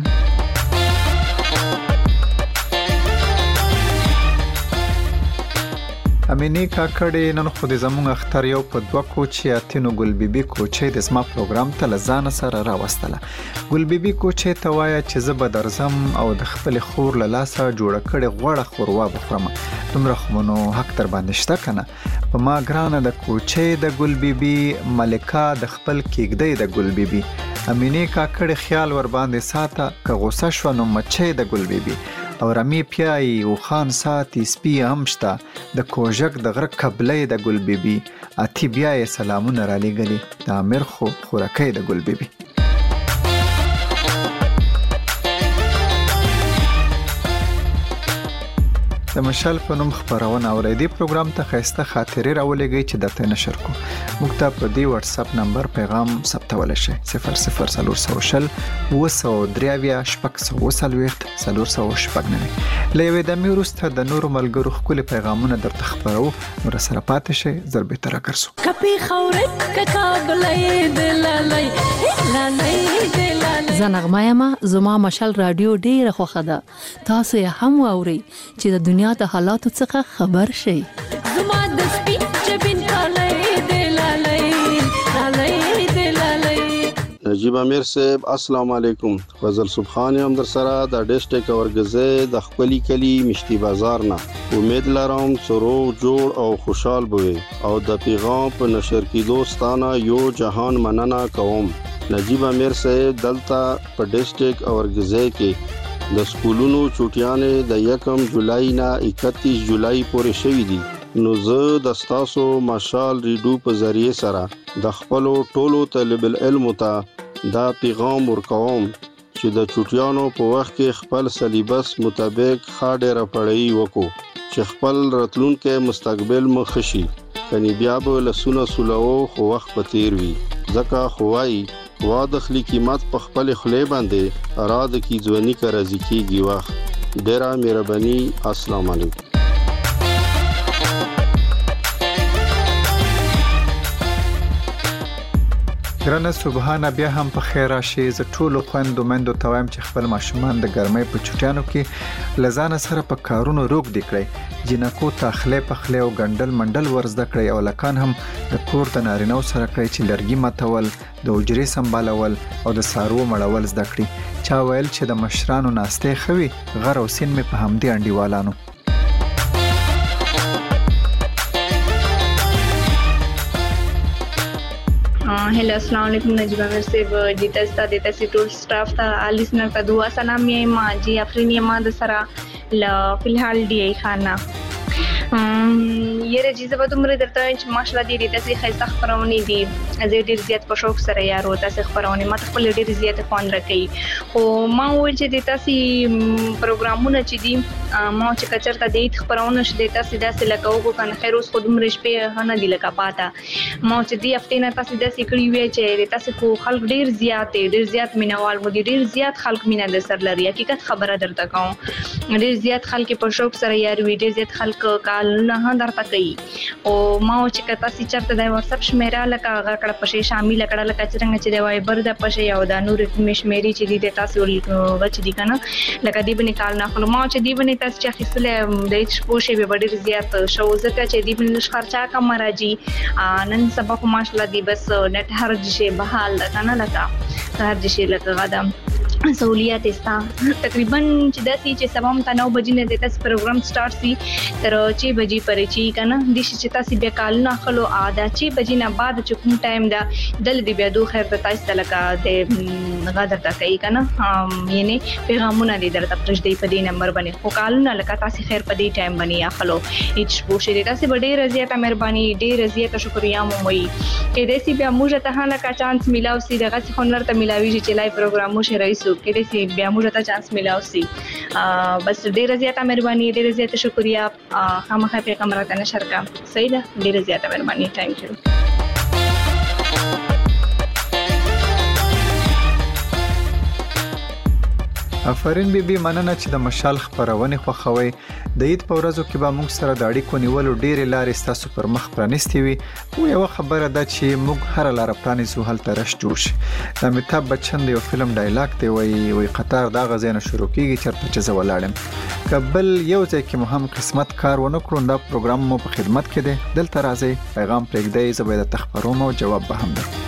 امینې کاکړې نن خو د زموږ اختر یو په دوه کوچې اتینو ګلبیبي کوچۍ د زما پروګرام ته له ځانه سره راوستله. ګلبیبي کوچۍ ته وایه چې زه به درځم او د خپلې خور له لاسه جوړه کړې غوړه ښوروا به خورم. دومره خو نو حق در باندې شته که نه. په ما ګرانه د کوچۍ د ګلبیبي ملکه د خپل کېږدۍ د ګلبیبي امینې کاکړې خیال ور باندې ساته که غوسه شوه نو مچۍ د ګلبیبي او رمی پیایی او خان ساتي سپی هم شته د کوژک د غره قبلې د ګلبیبي اتی بیا یې سلامونه را لېږلي د امیر خو خورکۍ د ګلبیبي. د مشال په نوم خبرونه اورئ. دې پروګرام ته ښایسته خاطرې راولېږئ چې درته نشر کړو. موږ ته په دې واتس اپ نمبر پیغام ثبتولی شئ صفر صفر څلور سوه شل اووه سوه درې اویا شپږ سوه اووه څلوېښت څلور سوه شپږ نوي. له یوې دمې وروسته د نورو ملګرو ښکلي پیغامونه درته خپروو نو راسره پاتې شئ. زر بېرته راګرځو. زه نغمه یمه. زما مشال راډیو ډېره خوښه ده. تاسو یې هم واورئ چې د دنیا د حالاتو څخه خبر شئ. زما د سپي جبین کالی دی لالی لالی دی لالی. نجیب امیر صاحب السلام علیکم. فضل سبحان هم در سره د ډیسټریکټ اورګزې د خپلی کلی مشتي بازار نه. امید لرم سرو جوړ او خوشحال بوي او د پیغام په نشر کېدو ستانه یو جهان مننه کوم. نجیب امیر صاحب دلته په ډیسټریکټ اورګزې کې د سکولونو چوټیانې د یکم جولای نه اکتیس جولای پورې شوې دي. نو زه د تاسو مشال ریډیو په ذریعہ سره د خپل ټولو طالب العلم ته دا پیغام ورکوم چې د چوټیانو په وخت کې خپل سلیبس مطابق خاډه پړی وکړو چې خپل راتلونکو مستقبل مخ شي. کني بیا به لسونه سولو خو وخت په تیر وي. ځکه خوای وا د خلی قیمت په خپل خلې باندې اراده کی ځونی کا رضی کیږي وخت. ډیره مهرباني. السلام علیکم. ګرانه سبحان بیا هم په خیر راشي. ز ټولو خويندو مندو توایم چې خپل ماشومان د ګرمۍ په چټیانو کې لزان سره په کارونو روک دی کړی. جنکو تخلې په خلې او ګندل منډل ورزده کړی او لکان هم د کور د نارینو سره کړی چې لرګي ماتول، د اجري سمبالول او د سارو مړول زده کړی. چا ویل چې د مشرانو ناشته خوي غر او سین می په همدي انډیوالانو. हेलो अस्सलाम वालेकुम नजीब आमिर साहब जी तस्ता देता सी टूल स्टाफ था लिसनर का दुआ सलाम ये मां जी अफरीन ये मां दसरा ला फिलहाल डी खाना یره چې زبا دومره درته چې ماشاءالله دې دې تاسو خیسه خبرونه دي زه ډیر زیات په شوق سره یارو تاسو خبرونه ماته خپل ډیر زیات خوان راکې او ما ویل چې د تاسو پروګرامونه چې دي ما چې کچرته دې خبرونه شې د تاسو داسې لکه کنه خیر اوس خود مر شپه نه دی لکه پاته ما چې دې هفته نه تاسو داسې کړی وی چې تاسو خو خلک ډیر زیات ډیر زیات مینوال مو ډیر زیات خلک مینا د سر لري حقیقت خبره درته کوم ډیر زیات خلک په شوق سره یارو ډیر زیات خلک کال نه درته کوي او ما چې کتا سي چرته د واتس اپ شمیره لکه هغه کړه پښې شامل کړه لکه څنګه چې د وایبر د پښې یو د نور مشمېری چې دي تاسو وچ دي کنه لکه دی بنې کال نه خپل ما چې دی بنې تاسو چې خپل د شپوشه به ډېر زیات شو زکه چې دی بنې خرچا کم راځي نن سبا خو ماشاءالله دی بس نت هر شي بحال کنه لکه هر شي لکه غدم سہولیات استا تقریبا چې داسې چې سبا مته نو بجې نه د تاسو پروګرام سٹارټ سي تر چې بجې پرې چی کنه د چې تاسو بیا کال نه خلو عاده چې بجې نه بعد چې کوم ټایم دا دل دی بیا دوه خیر د تاسو تلکا د غادر تا کوي کنه یعنی پیغامونه دې درته پرځ دی په دې نمبر باندې خو کال نه لکه تاسو خیر په دې ټایم باندې یا خلو هیڅ پوښتنه دې تاسو ډېر زیاته مهرباني ډېر زیاته شکریا مو وي کې دې سی بیا موږ ته نه کا چانس ملاو سي دغه څه خنر ته ملاوي چې لای پروګرام مو شي رئیس کې دې سی بیا موږ ته چانس ملاو سي بس ډېر زیاته مهرباني ډېر زیاته شکریا خامخا پیغام راته نشر کا صحیح ده ډېر زیاته مهرباني ثانک یو افرین بی بی مننه چې د مشال خبرونه خوښوي د عید په ورځو کې به موږ سره د اړیکو نیولو ډېرې لارې ستاسو پر مخ پرانیستې وي او یو خبره ده چې موږ هر لار پرانیزو هلته رش جوړ شي. د امیتاب بچن د یو فلم ډایلاګ دی وایي وي قطار دا غزنه شروع کیږي چرته چې زه ولاړم کبل یو ځای کې مهم قسمت کار ونه کړو دا پروګرام مو په خدمت کې دی دلته راځي پیغام پرېږدئ زه به د تخبروم او جواب به هم درکړم.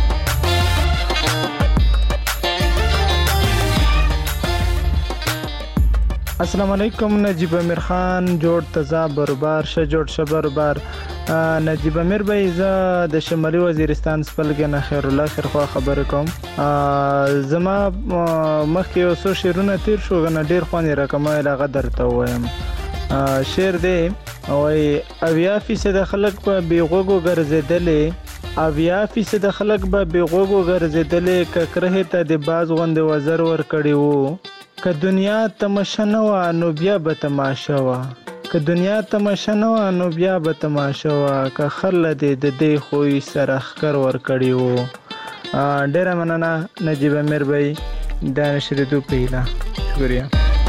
السلام علیکم نجیب امیر خان جوړ تزا بربار ش جوړ ش بربار نجیب امیر بھائی ز د شمالي وزیرستان سپلګ نه خیر الله خیر خو خبر کوم زما مخکې یو څو شیرونه تیر شو غن ډیر خوانې رقم لغه درته وایم شعر دی او اویا فیصد خلک په بیغوګو ګرځیدلې اویا فیصد خلک به بیغوګو ګرځیدلې ککره ته د باز غوند وزر ور کړی وو که دنیا تماشا نه و نو بیا به تماشا و که دنیا تماشا نه و نو بیا به تماشا و که خرله دې د دې خوې سره ښکر ور کړی وو ډېره مننه نجیب امیر بھائی دا نشریدو په هیله شکریه.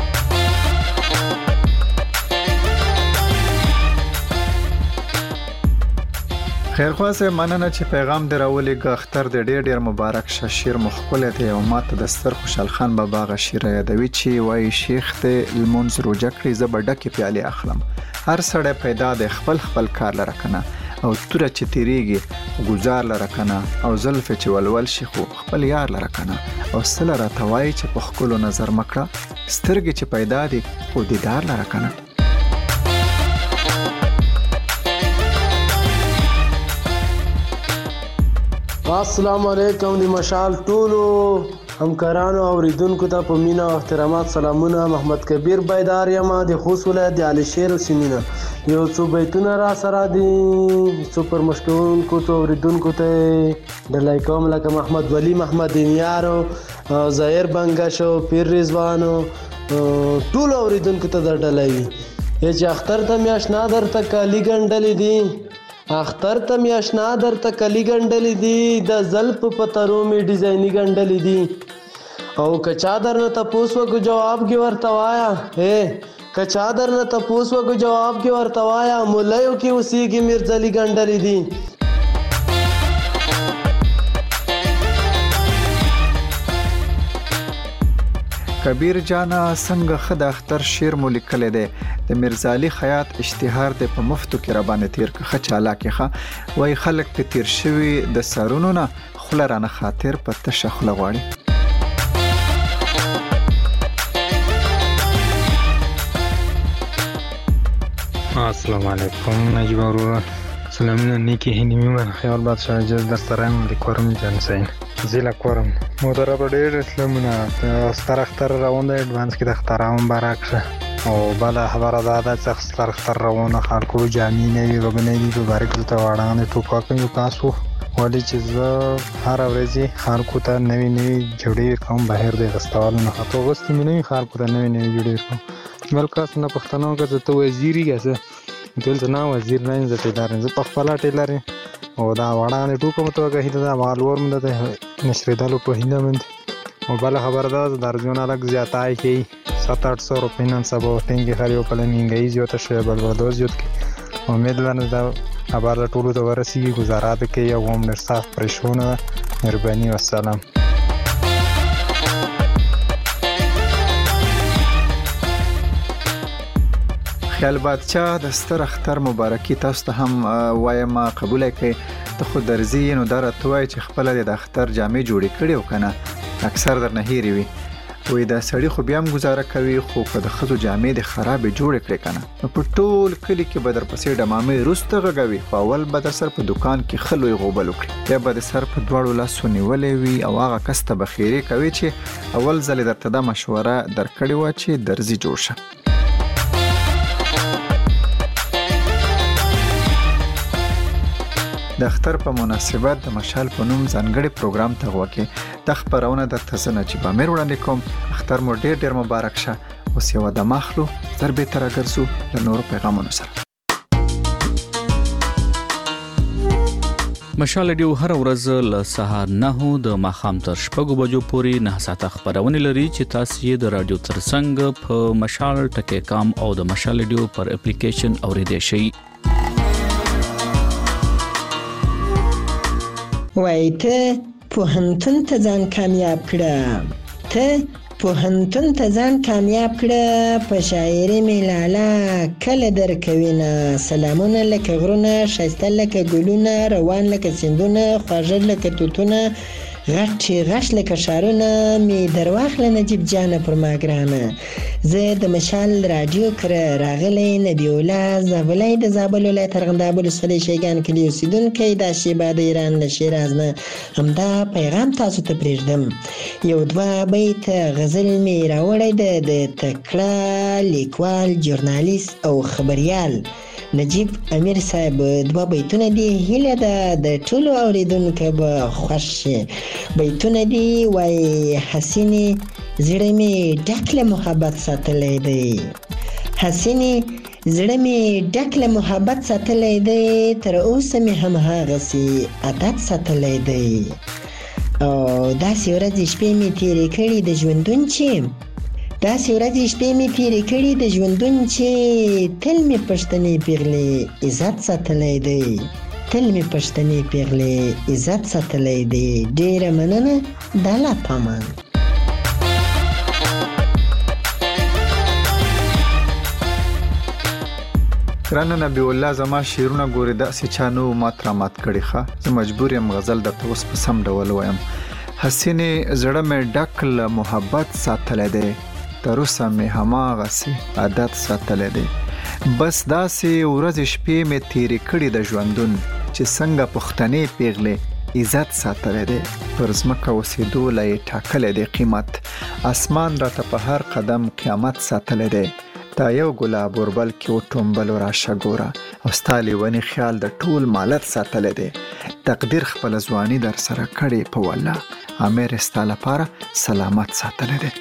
خیر خواسته مننه چې پیغام دراولې اختر د ډېر ډېر مبارک شه شیر مخکله ته او ماته د ستر خوشحال خان بابا غ شیر یادوي چې وای شیخ ته المنز روجه کړی زبډه کې پیاله اخلم هر سړی پیدا د خپل خپل کار لره کنه او توره چې تیریږي ګزار لره کنه او زلف چې ولول شي خو خپل یار لره کنه او سله را توای چې په خپل نظر مکړه سترګې چې پیدا دي او دیدار لره کنه. السلام علیکم د مشال ټولو همکارانو او اوریدونکو ته په مینا او احترامات سلامونه. محمد کبیر بیدار یم د خوست ولایت د علي شیر سیمینه. یو څو بیتونه را سره دي څو پر مشکونکو ته اوریدونکو ته ډلای کوم لکه محمد ولی محمد نیارو ظاهر بنگشو پیر رضوانو ټول اوریدونکو ته د ډلای چې اختر ته میاشنا درته کالی ګنډلې دي اختر ته میاشنا درته کلی ګنډلې دي د زلف په ترو می ډیزایني ګنډلې دي او کچا درنه تپوس وکړو جواب کې ورته وایا هې کچا درنه تپوس وکړو جواب کې ورته وایا مولایو کې اوسېږي میرزلي ګنډلې دي. کبیر جانا څنګه خد اختر شیر مو لیکل دی د میرزالي خیاط اشتهار د په مفتو کې را باندې تیر که چالا کې وای خلک په تیر شوی د سرونو نه خلرانه خاطر په تشخله غواړي. السلام علیکم نجیب ورور سلامونه نیکی هندی میمن خیال بادشاه جز در سرایم دی کورم جانسین زیلا کورم محترم ډېر اسلامونه ستر اختر روان دی اډوانس کې د اخترام مبارک شه او بله خبره دا ده چې ستر اختر روانه خلکو جامې نوي روبنې دي مبارک درته واړه د ټوپک یو تاسو ولې چې زه هر ورځ خلکو ته نوي نوي جوړې کوم بهر دی غستوال نه خاطر غوستې مې نوي خلکو ته نوي نوي جوړې کوم بل کس نه پښتنو کې ته وزیری ګسه دلته نه وزیر نه زه ټیلر زه په خپل ټیلر او دا وړاندې ټوکو متوګه هیته دا مالور مند ته نشری دالو په هینده مند او بل خبر ده درجون الګ زیاتای کی سات آٹھ سو روپے نن سبا ټینګي خریو په لنګي زیات شه بل ورځ زیات کی امید لرم دا خبر ټولو ته ورسیږي گزارات کوي او هم نرساف پرېښونه مهرباني والسلام. خیال بادشاه د ستر اختر مبارکي تاسو ته هم وایم قبول کړئ ته خو درځي نو در اتوای چې خپل د اختر جامې جوړې کړي او کنه اکثر در نه هېری وي وې دا سړی خو بیا هم گزاره کوي خو که د خزو جامې د خراب جوړې کړي کنه نو په ټول کلی کې به در پسې ډمامې روسته غږوي خو اول به در سر په دکان کې خلوي غوبل وکړي بیا به د سر په دواړو لاسو نیولې وي او هغه کس ته به خیرې کوي چې اول ځل درته دا مشوره درکړې وه چې درځي جوړ شه. د اختر په مناسبت د مشال په نوم ځانګړي پروګرام ته غوږی د خبرونه د تزنه چې به مې وړاندې کوم اختر مو ډیر ډیر مبارک شه اوس یو د مخلو تر به تر ګرځو د نور پیغامونو سره. مشال ډیو هر ورځ له سهار نه د ماخام تر شپږو بجو پورې نه ساعته خبرونه لري چې تاسو یې د رادیو ترڅنګ په مشال ټکی کام او د مشال ډیو پر اپلیکیشن اوریدئ شئ. وای ته پوهنتون ته ځان کامیاب کړه ته پوهنتون ته ځان کامیاب کړه په شاعري میلاله کله درکوینه سلامونه لکه غرونه ښایسته لکه ګلونه روان لکه سیندونه خواږه لکه توتونه غټ غش لکه ښارونه می درواخله نجیب جانه پر ما ګرانه زه د مشال رادیو کره راغلی نبی الله زابلای د زابل ولایت ارغنداب ولسوالۍ شیګان کلي اوسیدونکی دا شیبه د ایران له شیراز نه همدا پیغام تاسو ته پرېږدم. یو دوه بیت غزل می راوړی ده د تکړه لیکوال ژورنالیست او خبریال نجیب امیر صاحب دوه بیتونه دي هیله ده د ټولو اوریدونکو به خوښ شي. بیتونه دي وای حسینې زړه می ډک له محبت ساتلی دی حسینې زړه می ډک له محبت ساتلی دی تر اوسه می هم هغسې عادت ساتلی دی او داسې ورځې شپې می تیرې کړي د ژوندون چې داسې ورځې شپې مې تېرې کړي د ژوندون چې تل مې پښتنې پیغلې عزت ساتلی دی تل مې پښتنې پیغلې عزت ساتلی دی. ډېره مننه دا لا پامان. ګرانه نبی الله زما شعرونه ګوري داسې چا نو مات را مات کړي ښه زه مجبور یم غزل درته اوس په سم ډول وایم. حسینې زړه مې ډک له محبت ساتلی دی تر اوسه مې هماغسې عادت ساتلی دی. بس داسې ورځې شپې مې تیرې کړي د ژوندون چې څنګه پښتنې پیغلې عزت ساتلی دی. پر ځمکه اوسېدو له یې ټاکلی دی قیمت اسمان راته په هر قدم قیامت ساتلی دی. دا یو ګلاب اوربل کې وټومبلو راشه ګوره او ستا لیوني خیال د ټول مالت ساتلی دی. تقدیر خپل ځواني در سره کړې په والله امیر ستا لپاره سلامت ساتلی دی.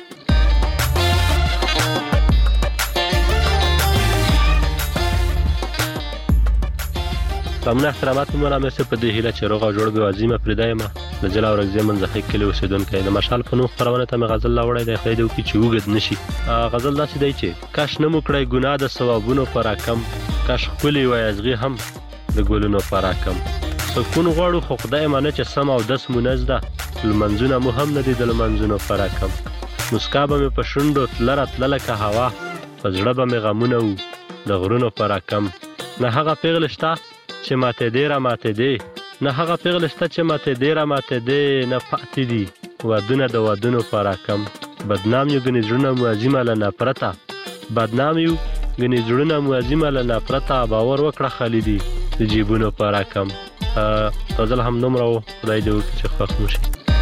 سلامونه احترامات مې مرامې سه په دې هیله چې روغ او جوړ به عظیمه پرېدا یم د جلا او رګزې منځخې کلي اوسېدونکی د مشال په نوم خپرونه ته مې غزل راوړی دی خدای دې وکړي چې اوږد نه شي. غزل داسې دی چې کاش نه مو کړی ګناه د ثوابونو په راکم کاش ښکلې وای ازغي هم د ګلونو په راکم سکون غواړو خو خدای منه چې سم او دس مو نه زده لمنځونه مو هم نه دي د لمنځونو په راکم مسکا به مې په شونډو تله راتله لکه هوا په زړه به مې غمونه وو د غرونو په راکم نه هغه پیغلې شته چې ماته دې را ماته دې نه هغه پیغلې شته چې ماته دې را ماته دې نه پاتې دي وادونه د وادونو په راکم بدنام یو ګنې زړونه مو عظیمه له نفرته بدنام یو ګنې زړونه مو عظیمه له نفرته باور وکړه خالدي د جیبونو په راکم. غزل هم دومره و خدای دې وکړي چې خوښ مو شي.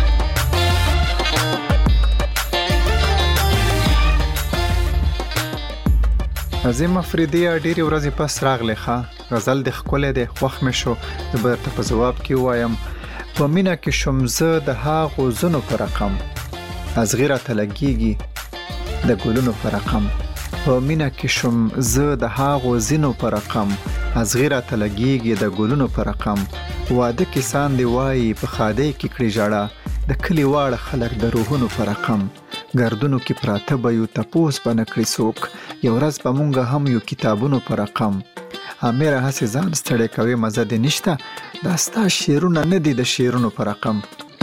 عظیم افریدی ډېرې ورځې پس راغلی ښه غزل دې ښکلی دی خوښ مې شو زه به درته په ځواب کې ووایم. په مینه کې شوم زه د هاغو زنو په رقم ازغي راته لګېږي د ګلونو په رقم په مینه کې شوم زه د هاغو زینو په رقم ازغي راته لګېږي د ګلونو په رقم واده کسان دی وایي په خادۍ کې کړي ژړه د کلي واړه خلک د روحونو په رقم ګردونو کې پراته به یو تپوس به نه کړي څوک یو ورځ به مونږ هم یو کتابونو په رقم. امیره هسې ځان ستړی کوي مزه دې نشته دا ستا شعرونه نه دي د شعرونو په رقم.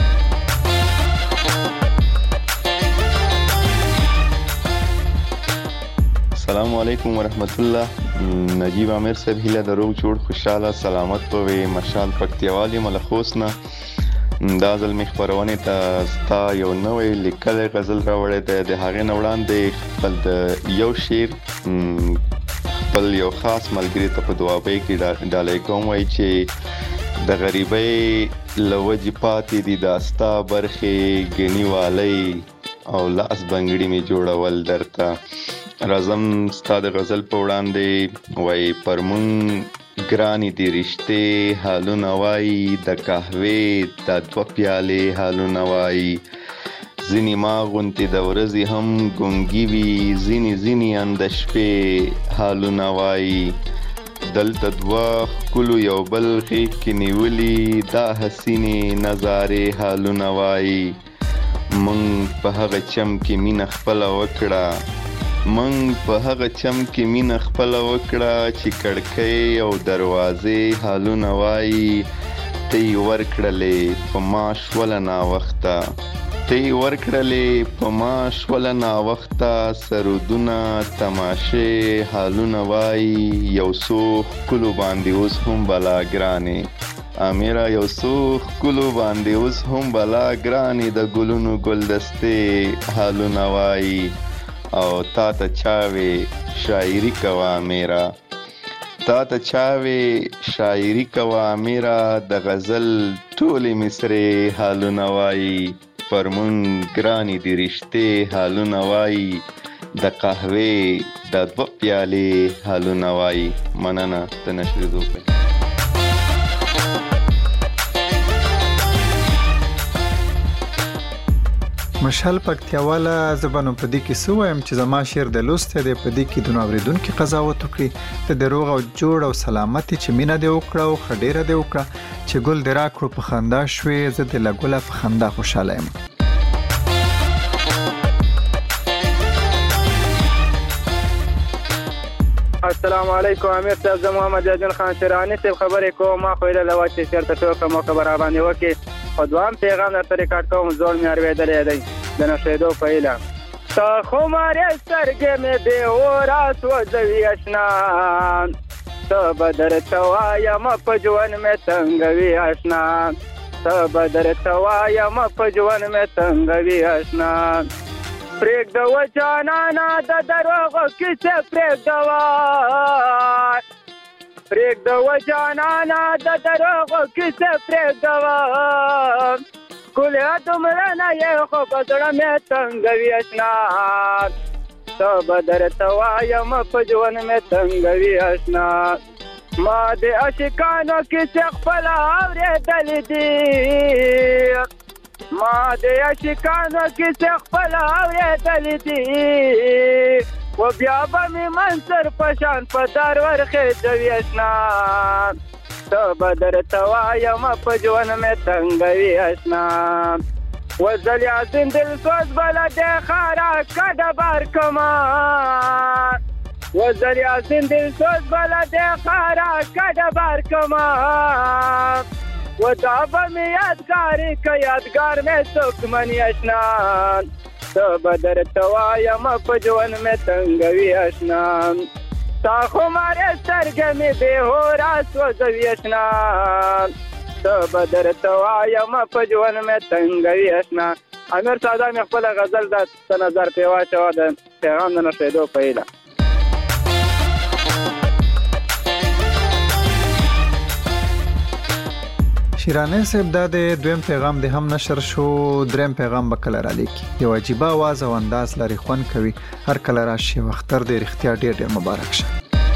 السلام علیکم ورحمت الله. نجیب امیر صاحب هیله د روغ جوړ خوشاله سلامت پوي مشال پکتیوالي ملخوس نه دا ځل می خبرونه ته ستا یو نوې لیکل غزل راوړی دی د هغې نه وړاندې خپل د یو شعر خپل یو خاص ملګري ته په دعابۍ کې ډالۍ کوم وایي چې د غریبۍ له وجې پاتې دي دا ستا برخې ګني والی او لاس بنګړي مې جوړول درته راځم ستا د غزل په وړاندې وایي پر مونږ ګرانی دی رشته حالونه وای د قهوه د دوه پیاله حالونه وای زینی ما غونتی د ورځې هم ګونګي وی زینی زینی اند شپه حالونه وای دلته دوا کلو یو بل خې کې نیولي دا حسینه نظاره حالونه وای مونږ په هغه چم کې مين خپل وکړه من په هغه چم کې مين خپل وکړه چې کړکۍ او دروازې حالونه وای تی ورکړلې په ما شول نا وخته تی ورکړلې په ما شول نا وخته سرودونه تماشه حالونه وای یو څو کلو باندې اوس هم بلا ګرانه امیرا یو څو کلو باندې اوس هم بلا ګرانه د ګلونو ګلدسته حالونه وای او تا ته چاوي شاعري کوا میرا تا ته چاوي شاعري کوا میرا د غزل ټولې مصرې حالونه وای پر مون ګرانی دی رشته حالونه وای د قهوه د دوه پیاله حالونه وای مننه تنشری دوه مشال پکتیاواله زبانو په دې کې سو وایم چې زما شعر د لوست دی په دې کې د نوریدونکو قضاوت وکړي ته د روغ او جوړ او سلامتی چې مینه دی وکړه او خډيره دی وکړه چې ګل دی راکړو په خندا شوې زه د لګوله په خندا خوشاله یم. السلام علیکم امیر صاحب زه محمد یاجن خان شیرانی صاحب خبرې کوم ما خو له لوا چې چیرته ټوکه مو خبر باندې وکي خو دوام پیغام درته ریکارډ کوم زول مې اورېدلې دی د نشیدو په اعلان تا خو مارې سترګې مې به ورا سوځوي اشنا ته به درته وایم په ژوند مې تنګوي اشنا ته به درته وایم په ژوند مې تنګوي اشنا پرېږدوه جانانه د دروغو کیسې پرېږدوه پرېږدوه جانانه د دروغو کیسې پرېږدوه ښکلې دومره نه یې خو په زړه مې تنګوي اشنا ته به درته وایم په ژوند مې تنګوي اشنا ما د عاشقانو کیسې خپله اورېدلې دي ما د عاشقانو کیسې خپله اورېدلې دي و بیا به مې منصر په شان په دار ورخېږوي اشنا ته به درته وایم په ژوند مې تنګوي اشنا و زل یاسین دل سوز بله دې خارا کډه بار کما و زل یاسین دل سوز بله دې خارا کډه بار کما و دا به مې یادګاري که یادګار مې څوک مني اشنا ته به درته وایم په ژوند مې تنګوي اشنا تا خو مارې سترګې مې بېهوره سوځوي اشنا ته به درته وایم په ژوند مې تنګوي اشنا امیر ساده مې خپله غزل ده ته نظر پرې واچوه د پیغام د نښېدو په هیله شیرانه صاحب دا د دویم پیغام د هم نشر شو دریم پیغام به کله را لیکي یو عجیبه आवाज او انداز لري خوند کوي هر کله راشي وختر د اختیار ډیر ډیر مبارک شه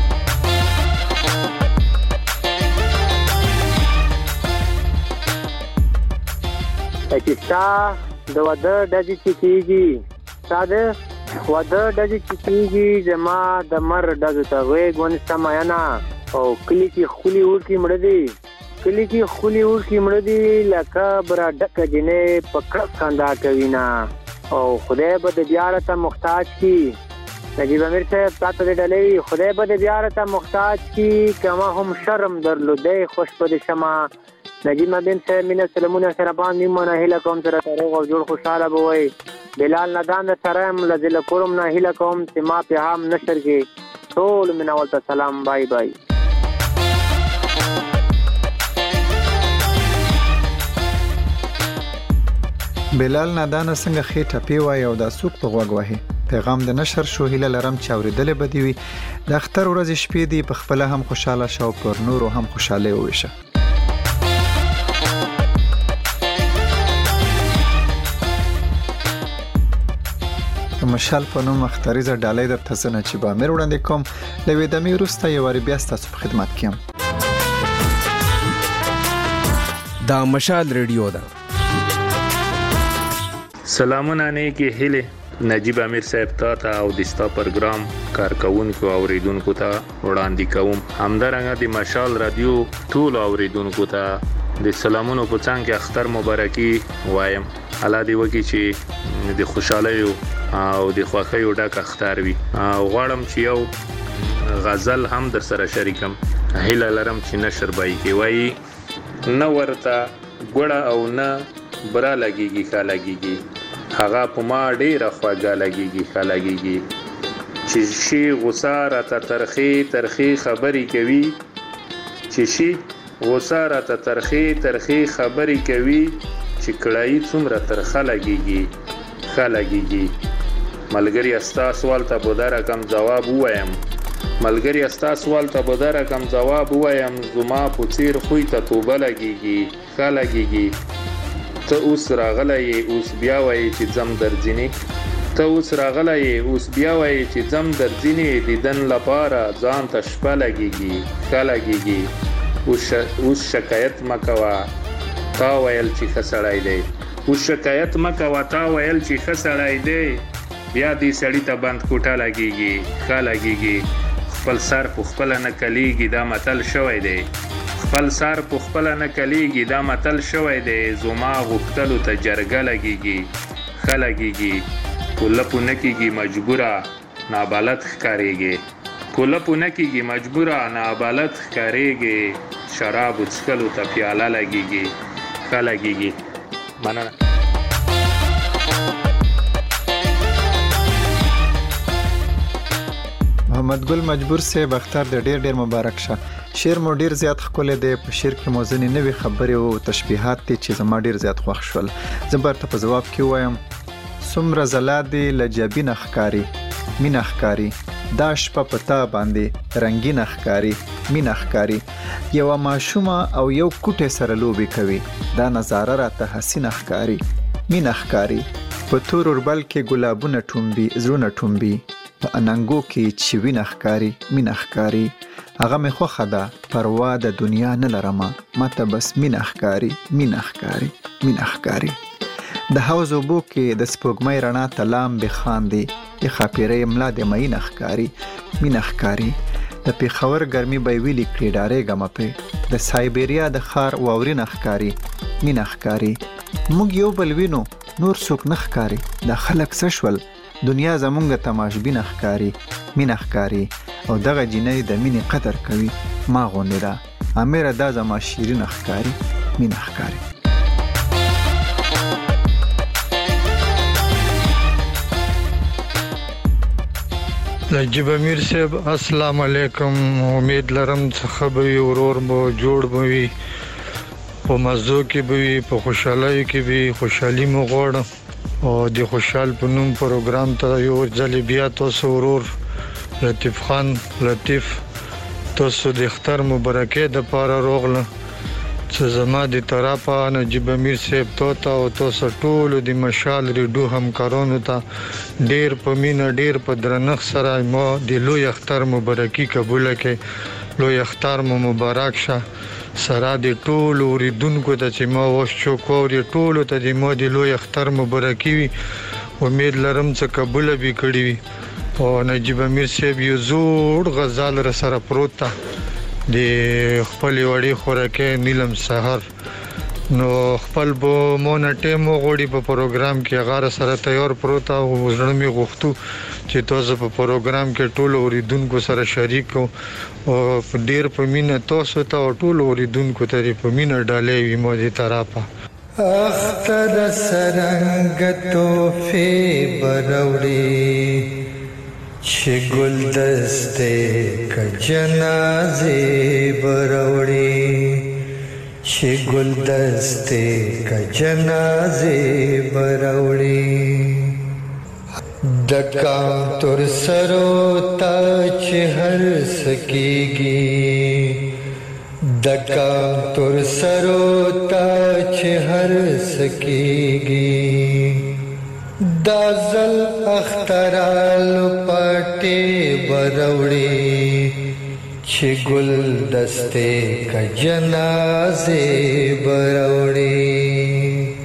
اچتا د واده د چې کیږي ساده واده د چې کیږي زما د مر د تغوي ګون سماینا او کلی کی خولي ورکی مړ دی کلی کی خولي ورکی مړ دی لکه برا ډک جنې پکړ خندا کوي نا او خدای به د بیا ته محتاج کی نجیب امیر صاحب تاسو دې ډلې خدای به د بیا ته محتاج کی کما هم شرم درلودې خوش په شمه نجیب امیر صاحب مینا سلامونه سره باندې مونږه هله کوم سره روغ او جوړ خوشاله بوي بلال ندان سره هم لذل کوم نه هله کوم چې ما په هم نشر کې ټول مناول ته سلام بای بای بلال نادان څنګه خېټه پی وای او د سوق په غوږ وهي پیغام د نشر شو هله لرم چې اوریدلې بدی وي د اختر ورځ شپې دی په خپل هم خوشاله شو پر نور هم خوشاله وشه مشال په نوم اختریزه ډالۍ د تسنه چې با مې وړاندې کوم لوي د مې روسته یو ور بیا ستاسو په خدمت کې دا مشال ریډیو ده سلامونه نه کې هله نجیب امیر صاحب ته او د ستا پروګرام کارکونکو اوریدونکو ته وړاندې کوم همدارنګه د مشال رادیو ټول اوریدونکو ته د سلامونو په څنګه اختر مبارکي وایم الله دې وکړي چې د خوشحالۍ او د خوښۍ ډک اختر وي او غواړم چې یو غزل هم در سره شریکم هیله لرم چې نشر بای کی وای نو ورته ګړه او نه برا لګيږي ښه لګيږي هغه په ما ډیره خواږه لګيږي ښه لګيږي چې شي غوسه راته ترخی ترخی خبري کوي چې شي غوسه راته ترخی ترخی خبري کوي چې کړای څومره ترخه لګيږي ښه لګيږي ملګری استا سوال ته بودره کم جواب وایم ملګری استا سوال ته بودره کم جواب وایم زما پوڅیر خوې ته توبه لګيږي ښه لګيږي ته اوس راغلی اوس بیا وای چې زم درځینی ته اوس راغلی اوس بیا وای چې زم درځینی دیدن لپاره ځان ته شپه لګيږي ښه لګيږي اوس اوس شکایت مکوا تا ویل چې خسړای دی اوس شکایت مکوا تا ویل چې خسړای دی بیا دې سړی ته بند کوټه لګيږي ښه لګيږي خپل سر په خپل نه کلیږي دا متل شوی دی خپل سر په خپل نه کلیږي دا متل شوی دی زما غوښتلو ته جرګه لګيږي ښه لګيږي کوله پونه کېږي مجبوره نابالغ ښکارېږي کوله پونه کېږي مجبوره نابالغ ښکارېږي شراب وڅښلو ته پیاله لګيږي ښه لګيږي مننه محمد ګل مجبور سه بختر د ډیر ډیر مبارک شه. شعر مو ډیر زیات خپل دی، په شعر کې مو ځنې نوې خبرې او تشبیهات دي چې زما ډیر زیات خوښ شول. زه برته په جواب کې وایم سمره زلادي لجبین اخکاری مین اخکاری دا شپه پتا باندې رنگین اخکاری مین اخکاری یو ماشومه او یو کوټه سره لوبي کوي دا نظاره راته حسین اخکاری مین اخکاری په تور اوربل کې ګلابونه ټومبي زرونه ټومبي په اننګو کې چوین اخکاری مین اخکاری هغه مې خوخه ده پروا د دنیا نه لرمه ماته بس مین اخکاری مین اخکاری مین اخکاری د حوض اوبو کې د سپوږمۍ رڼا ته لام بخاندي ی خاپیرې ملا د مین اخکاری مین اخکاری د پیښور ګرمي به ویلي کړي ډارېږم په د سایبریا د خار واورین اخکاری مین اخکاری موږ یو بل وینو نور څوک نه ښکاري د خلک څه شول دنیا زمونږ تماشبین اخکاری مین اخکاری او دغه جنۍ د مینې قدر کوي ما غوندې ده امیره دا زما شیرین اخکاری مین اخکاری. نجیب امیر صاحب السلام علیکم. امید لرم څخه به ورور مو جوړ بوي په مزو کې به په خوشحالي کې به خوشحالي مو غوړ او د خوشحال په نوم پروګرام ته یو ځل بیا تاسو ورور لطیف خان لطیف تاسو د اختر مبارکي د پاره روغله چې زما د طرفه نجیب امیر صاحب ته او تاسو ټول د مشال ریډیو همکارانو ته ډیر په مینا ډیر په درنښت سره مو د لوی اختر مبارکي قبول کړي. لوی اختر مو مبارک شه. سره د ټول اوریدونکو ته چې ما وښ چوکوري ټول ته د مو د لوی اختر مبارکي وي. امید لرم چې قبول به کړی وي. او نجیب امیر صاحب یو زوړ غزل را سره پروت د خپل وړي خوراکه نیلم سحر نو خپل بو مون ټیم غوړي په پروګرام کې غاره سره تیار پروت او ځړم می غوښتو چې تاسو په پروګرام کې ټول اوریدونکو سره شریک او ډیر په مینه تاسو ته ټول اوریدونکو ته په مینه ډالې وي مو دي طرفه. اختر سرنګ توفه بروړي چې ګل دسته ک جنازه بروړي چې ګل دسته ک جنازه بروړي د کام تر سرو تا چې هر سکیږي د کام تر سرو تا چې هر سکیږي دازل اخترال پټي بروړي چې ګل دسته ک جنازه بروړي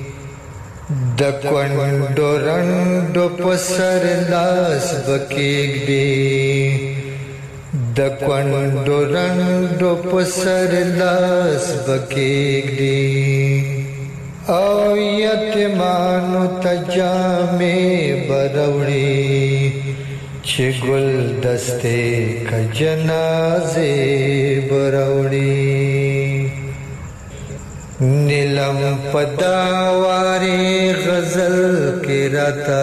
د کونډو رندو پسر لاس بکیګ دی د کونډو رندو پسر لاس بکیګ دی او یتیمانو تجامې بروړي چې ګل دسته ک جنازه بروړي نیلم پداواري غزل کې راتا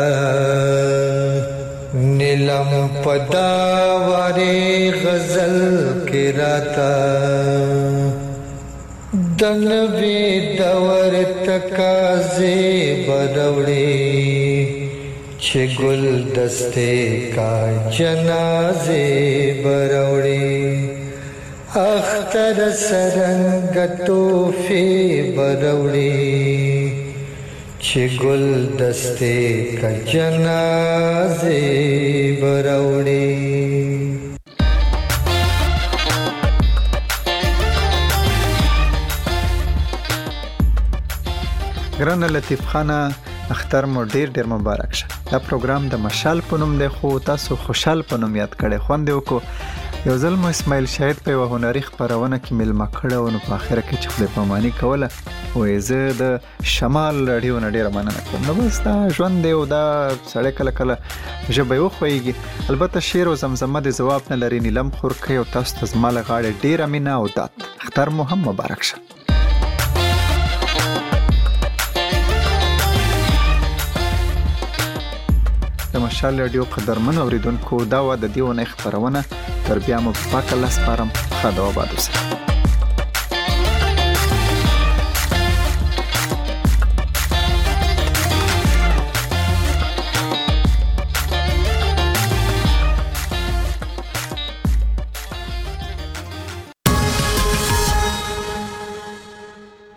نیلم پداواري غزل کې راتا دنوی دور تکازی بروڑی چې ګل دسته کا جنازه بروڑی اختر سرنګ توفه بروڑی چې ګل دسته کا جنازه بروڑی. ګران لطیف خان اختر مو ډیر ډیر مبارک شه. دا پروګرام د مشال په نوم دی خو تاسو خوشحال په نوم یاد کړئ. خوند وکړو یو ځل مو اسماعیل شاهد په هنري خبرونه کې ملما کړو نو په اخر کې چې خپل پامانی کوله او زه د شمال رادیو نه ډیر مننه کوم. نو بس دا ژوند دی او دا سړی کله کله ژبه یو خوېږي. البته شعر او زمزمه د جواب نه لري نیلم خور کوي او تاسو ته زما لغاړه ډیر امینه او دات اختر مو هم مبارک شه. د مشال رادیو قدرمن اوریدونکو دا و د دیونه خبرونه تر بیا مو پاک الله سپارم خدا آباد اوسه.